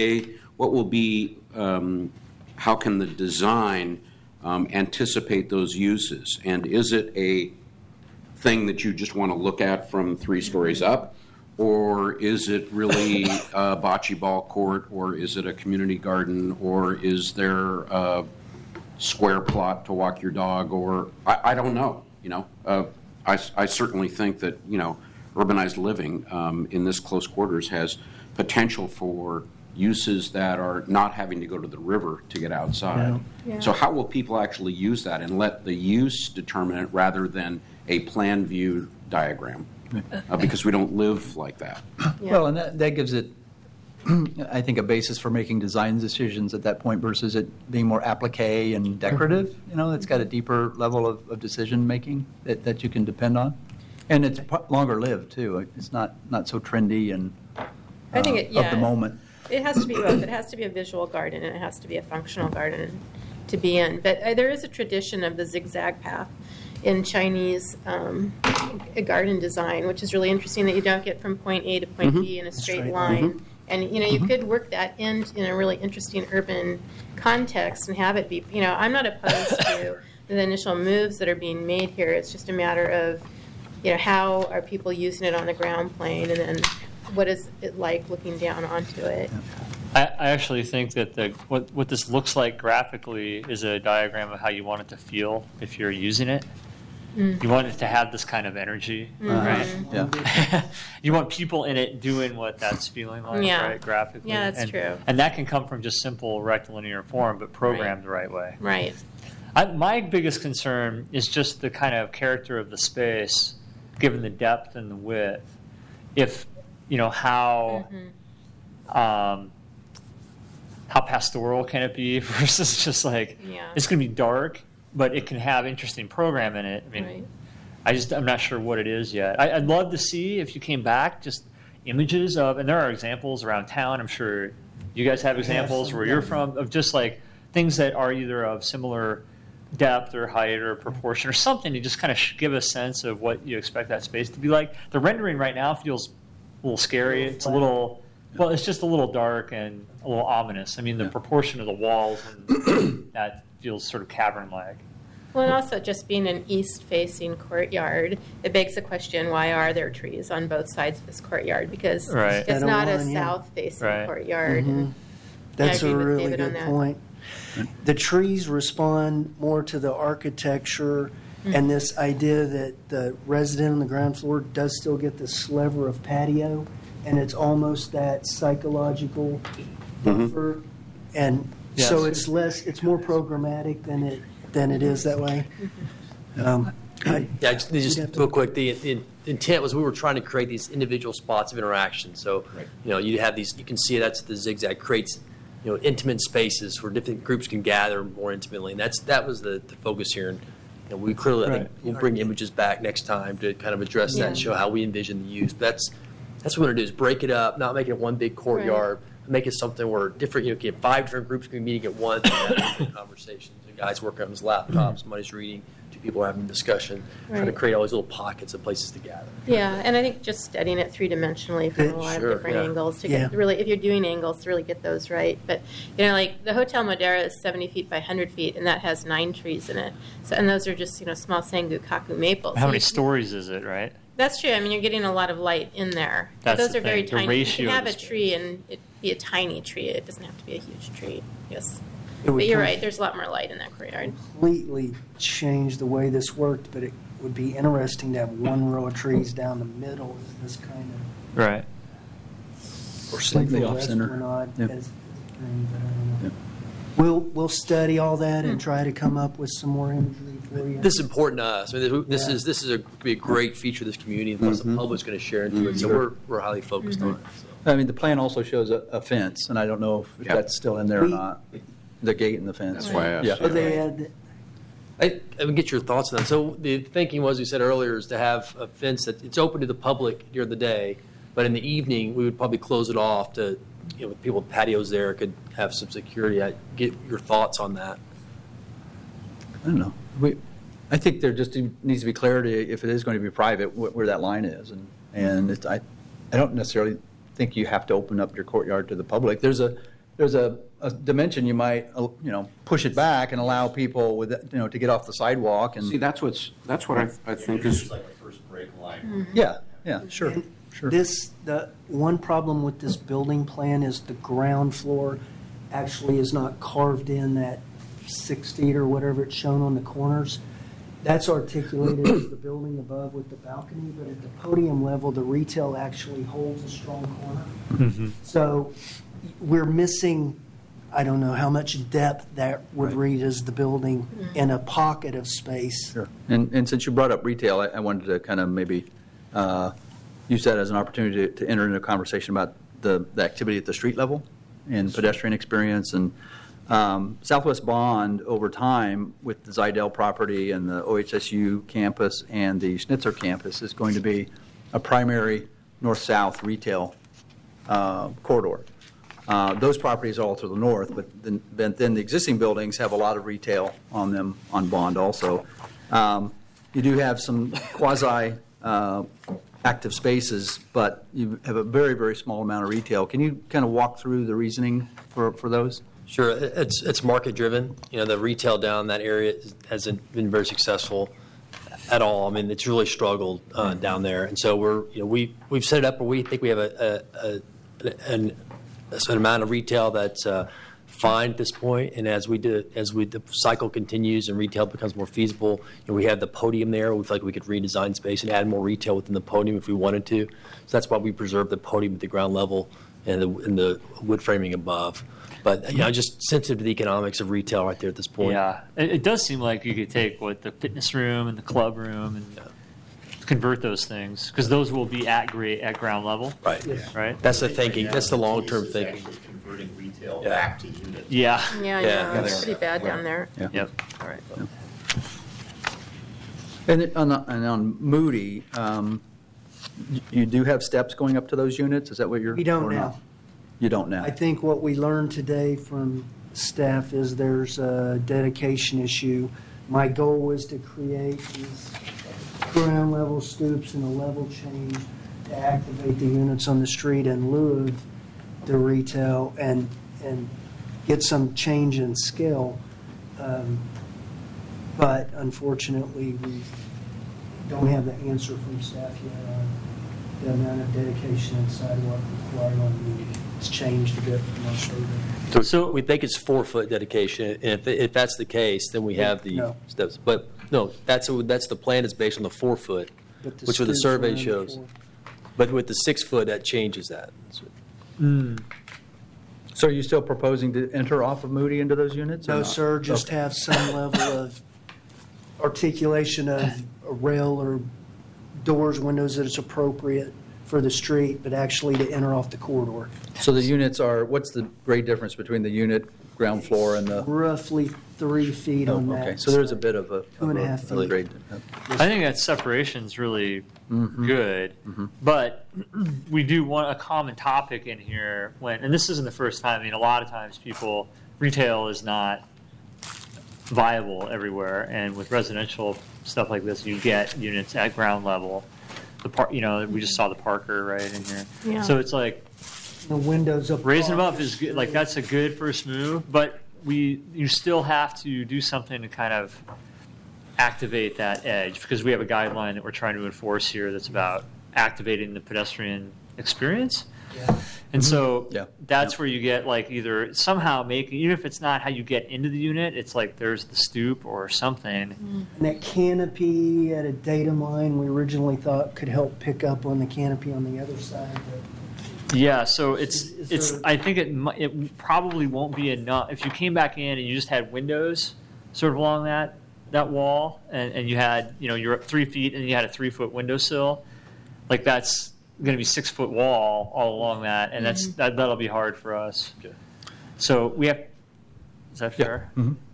can the design anticipate those uses? And is it a thing that you just want to look at from 3 stories up? Or is it really a bocce ball court? Or is it a community garden? Or is there a square plot to walk your dog? Or I don't know. I certainly think that urbanized living in this close quarters has potential for uses that are not having to go to the river to get outside. Yeah. So how will people actually use that and let the use determine it rather than a plan view diagram? Because we don't live like that. Yeah. Well, and that gives it, I think, a basis for making design decisions at that point versus it being more applique and decorative. It's got a deeper level of decision making that you can depend on, and it's longer lived too. It's not so trendy and I think of the moment. It has to be both. It has to be a visual garden and it has to be a functional garden to be in. But there is a tradition of the zigzag path in Chinese garden design, which is really interesting that you don't get from point A to point B in a straight line. And, you could work that in a really interesting urban context and have it be, I'm not opposed to the initial moves that are being made here. It's just a matter of, how are people using it on the ground plane, and then what is it like looking down onto it? I actually think that what this looks like graphically is a diagram of how you want it to feel if you're using it. You want it to have this kind of energy, right? Yeah. You want people in it doing what that's feeling like, right, graphically. Yeah, that's true. And that can come from just simple rectilinear form, but programmed the right way. Right. My biggest concern is just the kind of character of the space, given the depth and the width. If, how pastoral can it be versus just like, it's going to be dark, but it can have interesting program in it. I mean, I'm not sure what it is yet. I'd love to see, if you came back, just images of, and there are examples around town. I'm sure you guys have examples where you're from, of just like things that are either of similar depth or height or proportion or something to just kind of give a sense of what you expect that space to be like. The rendering right now feels a little scary. It's a little, well, it's just a little dark and a little ominous. I mean, the proportion of the walls and that feels sort of cavern-like. Well, and also just being an east-facing courtyard, it begs the question, why are there trees on both sides of this courtyard? Because it's not a south-facing courtyard. That's a really good point. The trees respond more to the architecture and this idea that the resident on the ground floor does still get this sliver of patio, and it's almost that psychological buffer. And so it's more programmatic than it is that way. Just real quick, the intent was we were trying to create these individual spots of interaction. So, you have these, you can see that's the zigzag creates, intimate spaces where different groups can gather more intimately. And that was the focus here. And we clearly, I think, we'll bring images back next time to kind of address that and show how we envision the use. But that's what we're going to do, is break it up, not make it one big courtyard, make it something where different, you get 5 different groups can be meeting at once and having conversations. The guy's working on his laptop, somebody's reading, 2 people are having a discussion, trying to create all these little pockets of places to gather. Yeah, and I think just studying it 3-dimensionally from a lot of different angles to get really, if you're doing angles, to really get those right. But, like the Hotel Modera is 70 feet by 100 feet, and that has 9 trees in it. So, and those are just, small Sengoku maples. How many stories is it, right? That's true. I mean, you're getting a lot of light in there. That's those are very the tiny. ratio You can have a of the tree and it be a tiny tree. It doesn't have to be a huge tree. Yes. But you're right. There's a lot more light in that courtyard. Completely changed the way this worked, but it would be interesting to have one row of trees down the middle as this kind of right, or slightly off center. We'll study all that and try to come up with some more imagery for you. This is important to us. I mean, this is going to be a great feature of this community, and plus the public's going to share into it. So we're highly focused on it. So. I mean, the plan also shows a fence, and I don't know if that's still in there or not. The gate and the fence. That's why I asked. Yeah. So they had. I would get your thoughts on that. So the thinking was, we said earlier, is to have a fence that it's open to the public during the day, but in the evening we would probably close it off to with people with patios there could have some security. Get your thoughts on that. I don't know. I think there just needs to be clarity if it is going to be private, where that line is. And I don't necessarily think you have to open up your courtyard to the public. There's a dimension you might, push it back and allow people to get off the sidewalk. And See, that's what I think is. like a first break line. yeah, sure. Sure. The one problem with this building plan is the ground floor actually is not carved in that 6 feet or whatever it's shown on the corners. That's articulated as the building above with the balcony, but at the podium level, the retail actually holds a strong corner. So we're missing, I don't know how much depth that would read as the building in a pocket of space. Sure. And since you brought up retail, I wanted to kind of maybe use that as an opportunity to enter into a conversation about the activity at the street level and pedestrian experience. And Southwest Bond, over time, with the Zidell property and the OHSU campus and the Schnitzer campus, is going to be a primary north-south retail corridor. Those properties are all to the north, but then the existing buildings have a lot of retail on them on Bond also. You do have some quasi-active spaces, but you have a very, very small amount of retail. Can you kind of walk through the reasoning for those? Sure, it's market driven. The retail down that area hasn't been very successful at all. I mean, it's really struggled down there, and so we've set it up where we think we have a certain amount of retail that's fine at this point. And as the cycle continues and retail becomes more feasible, we have the podium there. We feel like we could redesign space and add more retail within the podium if we wanted to. So that's why we preserve the podium at the ground level and the wood framing above. But just sensitive to the economics of retail right there at this point. Yeah, it does seem like you could take the fitness room and the club room and convert those things, because those will be at ground level. Right. Yes. Right. That's the thinking. That's the long-term thinking. Converting retail Yeah. back to units. Yeah. Yeah, I Yeah. know, it's pretty bad down there. Yeah. Yep. All right. And on Moody, you do have steps going up to those units? Is that what you're? We don't or not? now. You don't now? I think what we learned today from staff is there's a dedication issue. My goal was to create these ground level stoops and a level change to activate the units on the street in lieu of the retail and get some change in scale. But unfortunately, we don't have the answer from staff yet on the amount of dedication and sidewalk required on Moody. It's changed a bit from our survey. So we think it's 4-foot dedication, and if that's the case, then we have the No. steps. But no, that's the plan is based on the 4-foot, But the which what the stoops survey around the shows. four- But with the 6-foot, that changes that. So are you still proposing to enter off of Moody into those units? or No, not? sir, just Okay. have some level of articulation of a rail or doors, windows that is appropriate for the street, but actually to enter off the corridor. So the units are, what's the grade difference between the unit, ground floor, and the? Roughly 3 feet on that. Okay, so there's a bit of a. 2.5 of a feet. grade. I think that separation's really good, but we do want a common topic in here and this isn't the first time. I mean, a lot of times retail is not viable everywhere, and with residential stuff like this, you get units at ground level. We just saw the Parker right in here. Yeah. So it's like The windows up. raising them up is good. Like that's a good first move, but you still have to do something to kind of activate that edge, because we have a guideline that we're trying to enforce here that's about activating the pedestrian experience. Yeah. And so Yeah. that's where you get either somehow even if it's not how you get into the unit, it's like there's the stoop or something. And that canopy at a datum line, we originally thought could help pick up on the canopy on the other side, but Yeah, so Is there- I think it probably won't be enough if you came back in and you just had windows sort of along that wall, and you had you're up 3 feet and you had a 3-foot windowsill, like that's going to be 6-foot wall all along that, and that'll be hard for us. So we have. Is that fair?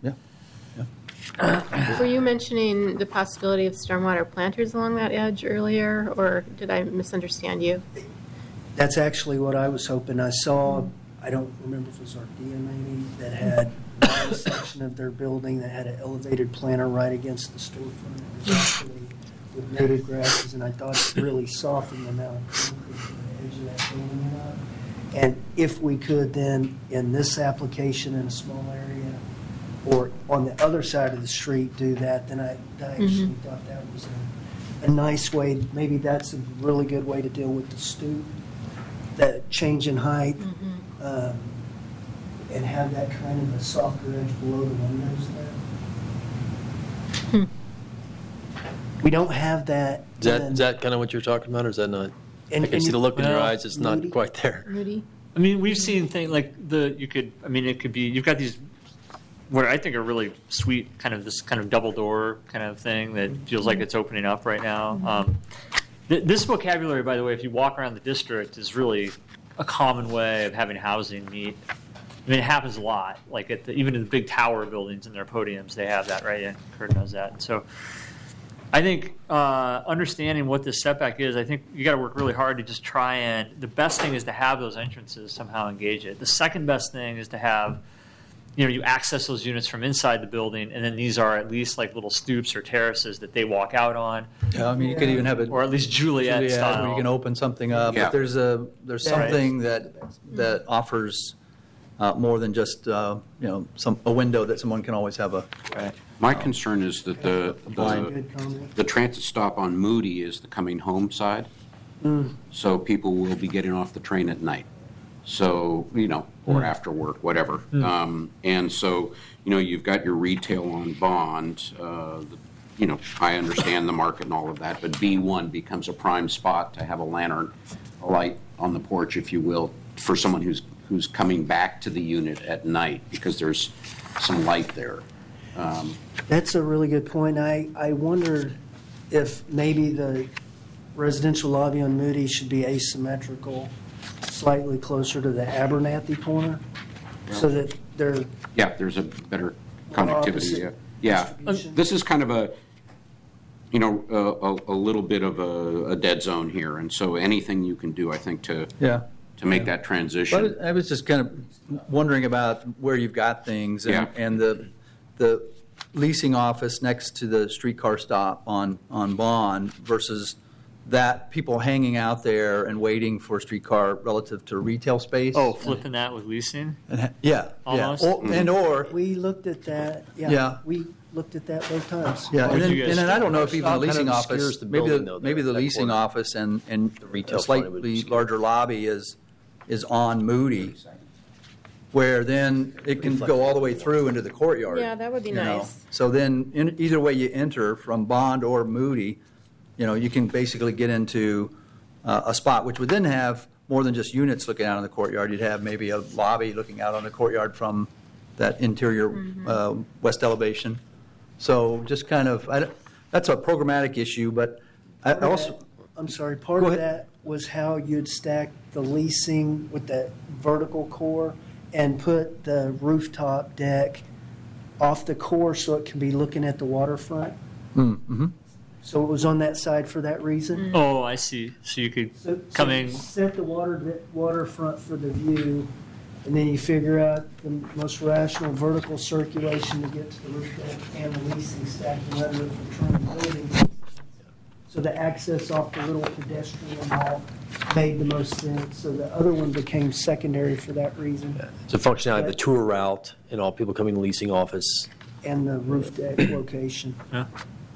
Yeah. Were you mentioning the possibility of stormwater planters along that edge earlier, or did I misunderstand you? that's actually what I was hoping. I saw I don't remember if it was Ardea maybe, that had one section of their building that had an elevated planter right against the storefront. It was actually with native grasses, and I thought it really softened the amount of concrete to the edge of that building enough. And if we could then, in this application in a small area, or on the other side of the street, do that, then I actually thought that was a nice way. Maybe that's a really good way to deal with the stoop, that change in height, and have that kind of a softer edge below the windows there. We don't have that. Is that kind of what you're talking about, or is that not? I can see the look in your eyes. It's not quite there. Moody. I mean, we've seen things like it could be, you've got these, what I think are really sweet, this kind of double door kind of thing that feels like it's opening up right now. This vocabulary, by the way, if you walk around the district, is really a common way of having housing meet. I mean, it happens a lot. Like even in the big tower buildings and their podiums, they have that, right? Yeah, Kurt knows that. And so I think understanding what this setback is, I think you got to work really hard to just try and, the best thing is to have those entrances somehow engage it. The second best thing is to have, you access those units from inside the building, and then these are at least like little stoops or terraces that they walk out on. Yeah, I mean, you could even have it, or at least Juliet style, where you can open something up. Yeah. But there's something that offers more than just a window that someone can always have a. Right. My concern is that the transit stop on Moody is the coming home side. So people will be getting off the train at night. So, or after work, whatever. And so, you've got your retail on Bond. I understand the market and all of that, but B1 becomes a prime spot to have a lantern, a light on the porch, if you will, for someone who's coming back to the unit at night, because there's some light there. That's a really good point. I wondered if maybe the residential lobby on Moody should be asymmetrical, slightly closer to the Abernathy corner, so that they're there's a better connectivity. Yeah. distribution. This is kind of a little bit of a dead zone here, and so anything you can do, I think, to make that transition. But I was just kind of wondering about where you've got things, and the leasing office next to the streetcar stop on Bond versus that people hanging out there and waiting for a streetcar relative to retail space. Oh, flipping that with leasing? Almost. Yeah. Or We looked at that. Yeah. We looked at that both times. Yeah, and then I don't know if even the Kind of leasing obscures office, the maybe building, though, maybe the that leasing corner. office and retail a front would slightly obscure. larger lobby is on Moody, where then it can go all the way through into the courtyard. Yeah, that would be nice. So then, either way you enter from Bond or Moody, you can basically get into a spot which would then have more than just units looking out on the courtyard. You'd have maybe a lobby looking out on the courtyard from that interior west elevation. So just kind of, that's a programmatic issue, but I also. I'm sorry, part Go of ahead. that was how you'd stack the leasing with that vertical core and put the rooftop deck off the core so it can be looking at the waterfront. Mm-hmm. So it was on that side for that reason. Oh, I see. So you could So come in. set the waterfront for the view, and then you figure out the most rational vertical circulation to get to the roof deck and the leasing stacking under it for trim buildings. So the access off the little pedestrian walk made the most sense. So the other one became secondary for that reason, It's a functionality of the tour route and all people coming to the leasing office. and the roof deck location. Yeah.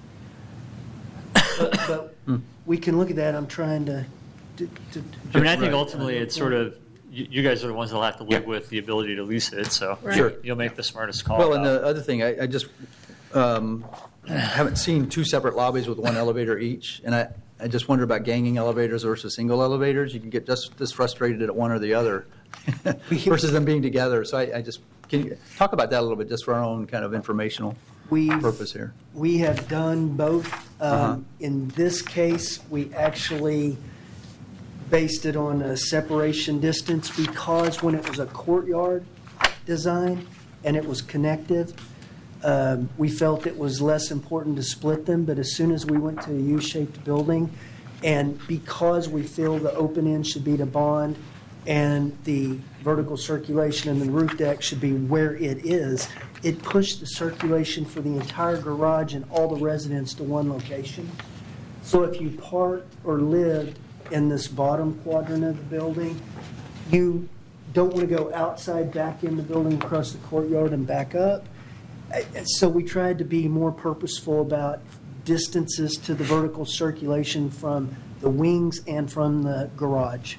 But we can look at that. I'm trying to. I mean, I think ultimately it's sort of, you guys are the ones that'll have to live with the ability to lease it, so Right. you'll make the smartest call. Well, and about the other thing, I just haven't seen two separate lobbies with one elevator each, and I just wonder about ganging elevators versus single elevators. You can get just this frustrated at one or the other versus them being together. So I just, can you talk about that a little bit, just for our own kind of informational purpose here? We have done both. In this case, we actually based it on a separation distance because when it was a courtyard design and it was connective, we felt it was less important to split them. But as soon as we went to a U-shaped building, and because we feel the open end should be to Bond and the vertical circulation and the roof deck should be where it is, it pushed the circulation for the entire garage and all the residents to one location. So if you parked or lived in this bottom quadrant of the building, you don't want to go outside, back in the building, across the courtyard and back up. So we tried to be more purposeful about distances to the vertical circulation from the wings and from the garage.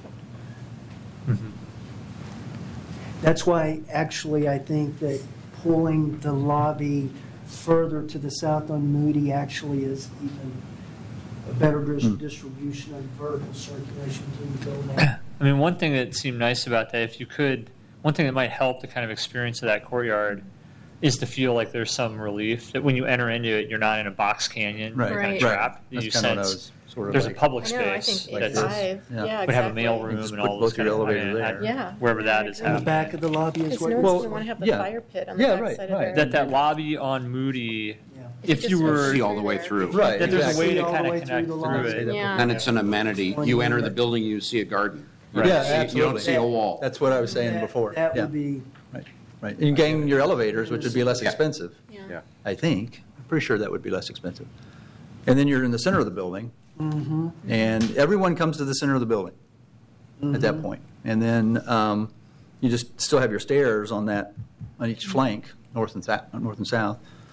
That's why, actually, I think that pulling the lobby further to the south on Moody actually is even a better distribution of vertical circulation through the building. I mean, one thing that seemed nice about that, if you could, one thing that might help the kind of experience of that courtyard is to feel like there's some relief that when you enter into it, you're not in a box canyon, Right. kind Right. of trapped. That's You kind of what I sense was sort of there's like. a public I know, I space think like this. A5. Yeah. Yeah, would have a exactly. mail room Just and put all both those your kind of elevators I mean, there. Yeah. wherever that Yeah, is I In the agree. back happening. of the lobby is Because where. no Well, one's going to want to have the yeah. fire pit on the Yeah, back right, side right. of their... That lobby on Moody, Yeah. if just you go were See all the way there. through. Right. that there's exactly. a way See to all kind the of way through connect the through lobby. it. Yeah. And it's an amenity. You enter the building, you see a garden. You don't Yeah, see- You absolutely. don't see a wall. That's what I was saying That- before. That Yeah. would be, Right, right. And you gain your elevators, which would be less Yeah. expensive, Yeah. Yeah. I think. I'm pretty sure that would be less expensive. And then you're in the center of the building, and everyone comes to the center of the building at that point. And then you just still have your stairs on each flank, north and south.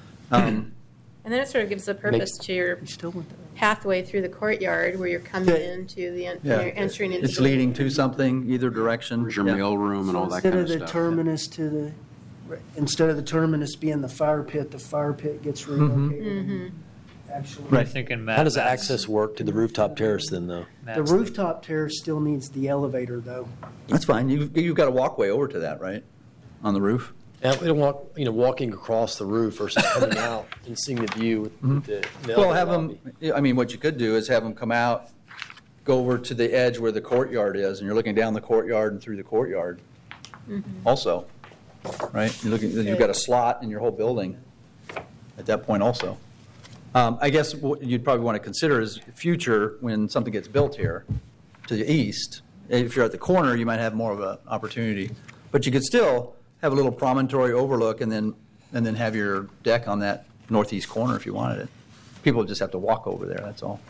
And then it sort of gives a purpose to your you still want that. pathway through the courtyard where you're coming Yeah. into the, Yeah. you're entering into... It's leading to something, either direction. There's your Yeah. mail room and all that Instead kind of of the stuff. terminus to instead of the terminus being the fire pit gets relocated. Actually, Right. I'm thinking Matt. How does the access work to the rooftop terrace then, though? the rooftop terrace still needs the elevator, though. That's fine. You've got a walkway over to that, right? On the roof? And we don't want, walking across the roof versus coming out and seeing the view with the Well, have lobby. them, I mean, what you could do is have them come out, go over to the edge where the courtyard is, and you're looking down the courtyard and through the courtyard also, right? You've got a slot in your whole building at that point also. I guess what you'd probably want to consider is future, when something gets built here to the east, if you're at the corner, you might have more of an opportunity. But you could still have a little promontory overlook and then have your deck on that northeast corner if you wanted it. People just have to walk over there, that's all.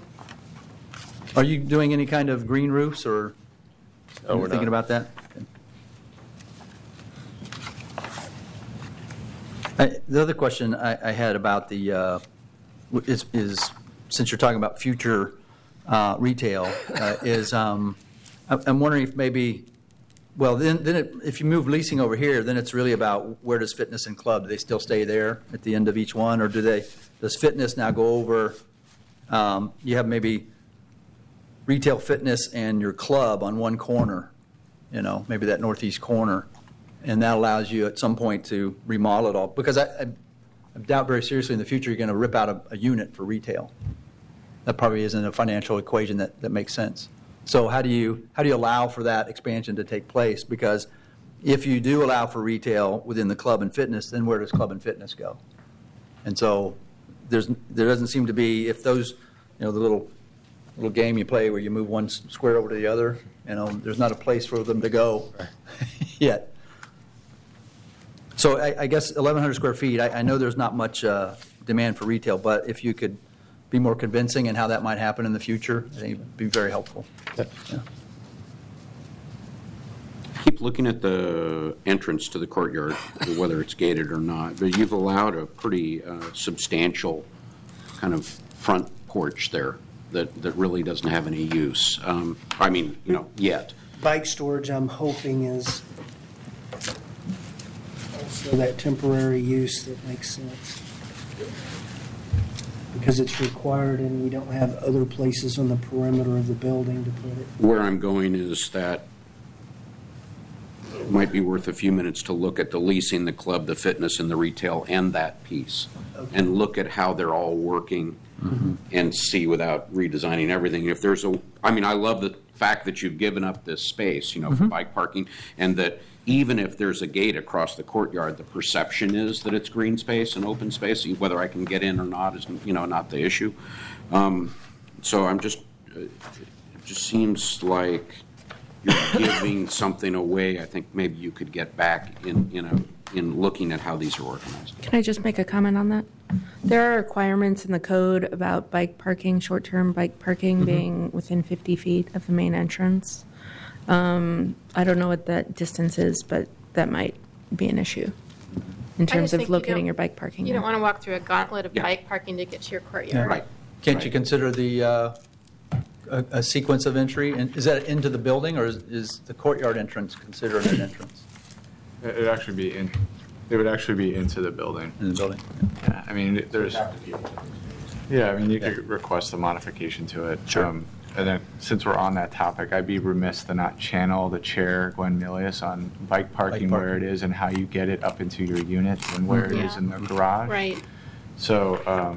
Are you doing any kind of green roofs or No, we're thinking not. about that? The other question I had about the is since you're talking about future retail is I'm wondering if maybe if you move leasing over here, then it's really about where does fitness and club? Do they still stay there at the end of each one, or does fitness now go over? You have maybe retail, fitness, and your club on one corner, maybe that northeast corner, and that allows you at some point to remodel it all. Because I doubt very seriously in the future you're going to rip out a unit for retail. That probably isn't a financial equation that makes sense. So how do you allow for that expansion to take place? Because if you do allow for retail within the club and fitness, then where does club and fitness go? And so there doesn't seem to be, if those, the little game you play where you move one square over to the other, there's not a place for them to go yet. So I guess 1,100 square feet, I know there's not much demand for retail, but if you could be more convincing in how that might happen in the future, I think it would be very helpful. Yeah. Keep looking at the entrance to the courtyard, whether it's gated or not, but you've allowed a pretty substantial kind of front porch there that really doesn't have any use. Yet. Bike storage, I'm hoping, is also that temporary use that makes sense. Because it's required and we don't have other places on the perimeter of the building to put it. Where I'm going is that it might be worth a few minutes to look at the leasing, the club, the fitness, and the retail, and that piece, and look at how they're all working and see without redesigning everything. If there's I love the fact that you've given up this space, for bike parking, and that even if there's a gate across the courtyard, the perception is that it's green space and open space. Whether I can get in or not is, not the issue. So I'm just, it just seems like giving something away. I think maybe you could get back in looking at how these are organized. Can I just make a comment on that? There are requirements in the code about bike parking, short-term bike parking being within 50 feet of the main entrance. I don't know what that distance is, but that might be an issue in terms just of think you locating don't- your bike parking. You don't there. want to walk through a gauntlet of Yeah. bike parking to get to your courtyard. Right. Can't Right. you consider the, a sequence of entry? And is that into the building, or is the courtyard entrance considered an entrance It would actually be it would actually be into the building. in the building? Yeah, I mean, there's. Yeah, I mean, you could request a modification to it. Sure. And then, since we're on that topic, I'd be remiss to not channel the chair, Gwen Milius, on bike parking, where it parking. is and how you get it up into your unit and where it is Yeah. in the garage. Right. So,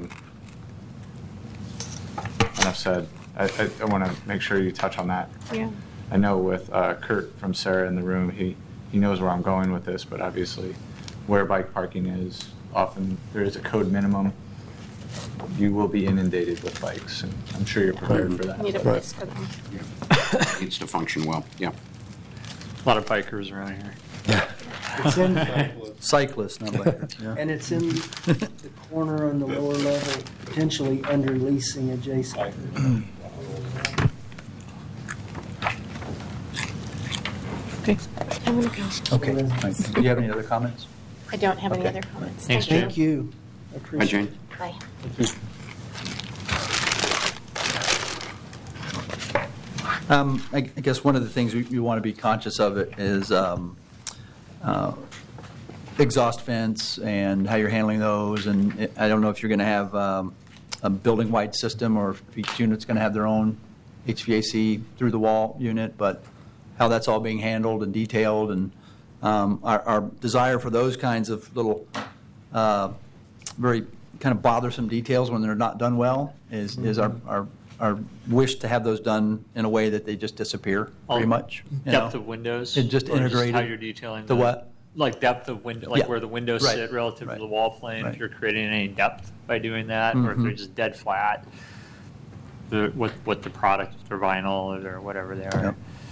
enough said. I want to make sure you touch on that. Yeah. I know with Kurt from Sarah in the room, he knows where I'm going with this, but obviously where bike parking is, often there is a code minimum. You will be inundated with bikes, and I'm sure you're prepared for that. Need a place for them. Needs to function well, yeah. A lot of bikers around here. It's in, Cyclists, not bikers, yeah. and it's in the corner on the lower level, potentially under leasing adjacent. Okay. I'm going to go. Okay. All right. Do you have any other comments? I don't have any Okay. other comments. Thanks, Thank Thank you. I Hi, appreciate Jane. you. Bye. I guess one of the things we want to be conscious of it is exhaust vents and how you're handling those. And I don't know if you're going to have a building-wide system or if each unit's going to have their own HVAC through-the-wall unit, but how that's all being handled and detailed. And our desire for those kinds of little very kind of bothersome details when they're not done well is our wish to have those done in a way that they just disappear All pretty much. you Depth know. of windows? It just or integrated. how you're detailing The what? Like depth of window, like Yeah. where the windows Right. sit relative Right. to the wall plane, Right. if you're creating any depth by doing that, or if they're Mhm. just dead flat, what the product, if they're vinyl or whatever they are.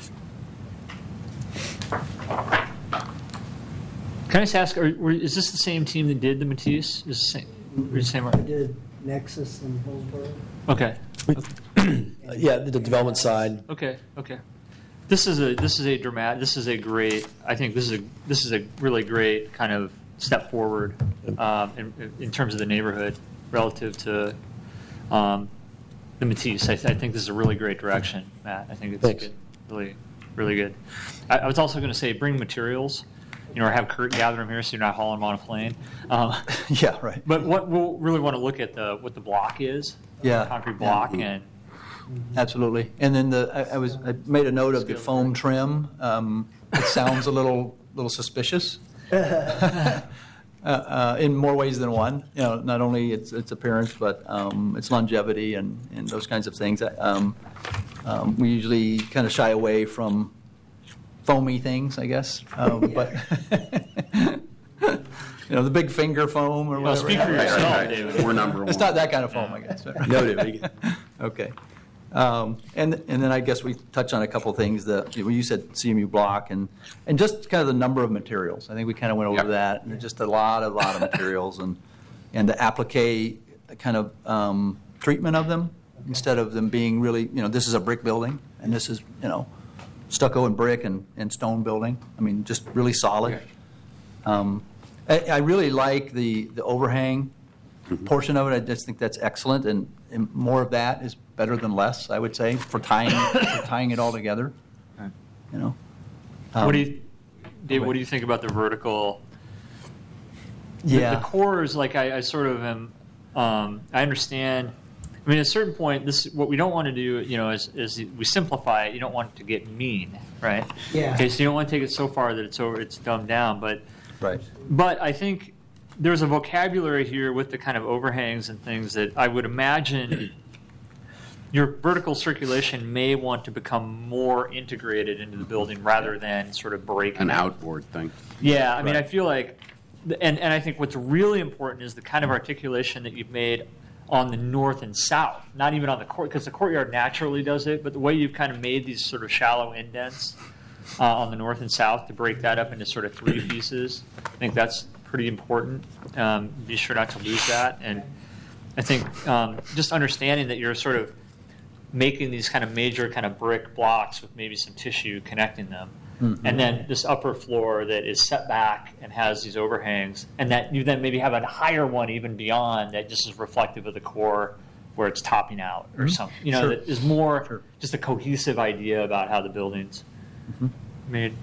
Yep. Can I just ask, is this the same team that did the Matisse? Is the same, or the same? I did Nexus in Hillsborough. Okay. Yeah, the development side. Okay. This is a great. I think this is a really great kind of step forward in terms of the neighborhood relative to the Matisse. I think this is a really great direction, Matt. I think it's Thanks. good, really good. I was also going to say bring materials, or have Kurt gather them here so you're not hauling them on a plane. Yeah, right. But what we'll really want to look at what the block is. Yeah. Concrete block and. Absolutely. And then I made a note of the foam trim. It sounds a little suspicious in more ways than one. Not only its appearance, but its longevity and those kinds of things. We usually kind of shy away from foamy things, I guess. But the big finger foam or Well, whatever. speak for yourself, Right. David. We're number one. It's not that kind of foam, I guess. Noted. Okay. And then I guess we touch on a couple of things that you said CMU block and just kind of the number of materials. I think we kind of went over Yep. that. And there's just a lot of materials and the applique kind of treatment of them instead of them being really, this is a brick building and this is, stucco and brick and stone building. I mean, just really solid. I really like the overhang portion of it. I just think that's excellent, and more of that is better than less, I would say, for tying it all together. What do you, Dave? What do you think about the vertical? Yeah. The cores, like I sort of am. I understand. I mean, at a certain point, what we don't want to do, is we simplify it. You don't want it to get mean, right? Yeah. Okay, so you don't want to take it so far that it's dumbed down, but Right. I think there's a vocabulary here with the kind of overhangs and things that I would imagine your vertical circulation may want to become more integrated into the building rather than sort of breaking An it. outboard thing. Yeah, I mean, Right. I feel like, and I think what's really important is the kind of articulation that you've made on the north and south, not even on the court, because the courtyard naturally does it, but the way you've kind of made these sort of shallow indents on the north and south to break that up into sort of 3 pieces, I think that's pretty important. Be sure not to lose that. And I think just understanding that you're sort of making these kind of major kind of brick blocks with maybe some tissue connecting them. Mm-hmm. And then this upper floor that is set back and has these overhangs, and that you then maybe have a higher one even beyond that just is reflective of the core where it's topping out or something. You know, Sure. that is more Sure. just a cohesive idea about how the building's made.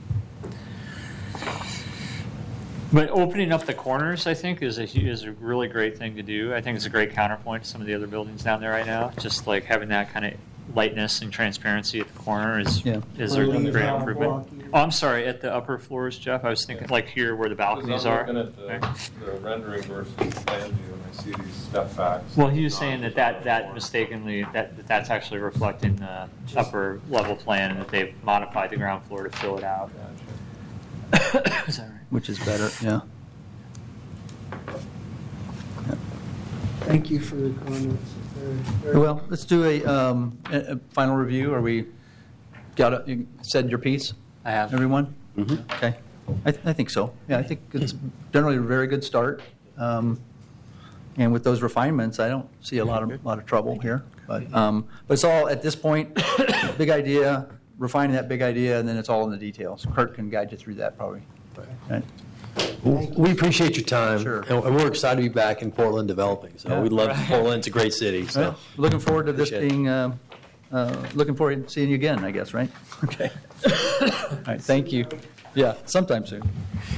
But opening up the corners, I think, is a really great thing to do. I think it's a great counterpoint to some of the other buildings down there right now. Just like having that kind of lightness and transparency at the corner is a great improvement. Oh, I'm sorry, at the upper floors, Jeff. I was thinking like here where the balconies are. I'm looking at the rendering versus plan view, and I see these step backs. Well, he was saying that mistakenly that's actually reflecting the upper level plan, and that they've modified the ground floor to fill it out. Is that right? Which is better, yeah. Thank you for the comments. Well, let's do a final review. Are we you said your piece? I have. Everyone? Okay. I think so. Yeah, I think it's generally a very good start. And with those refinements, I don't see a lot of trouble here. But it's all, at this point, big idea, refining that big idea, and then it's all in the details. Kurt can guide you through that probably. Right. We appreciate your time. Sure. And we're excited to be back in Portland developing. So Yeah. we love Portland. It's a great city. So Well, looking forward to this Appreciate it. being, looking forward to seeing you again, I guess, right? Okay. All right, thank you. Yeah, sometime soon.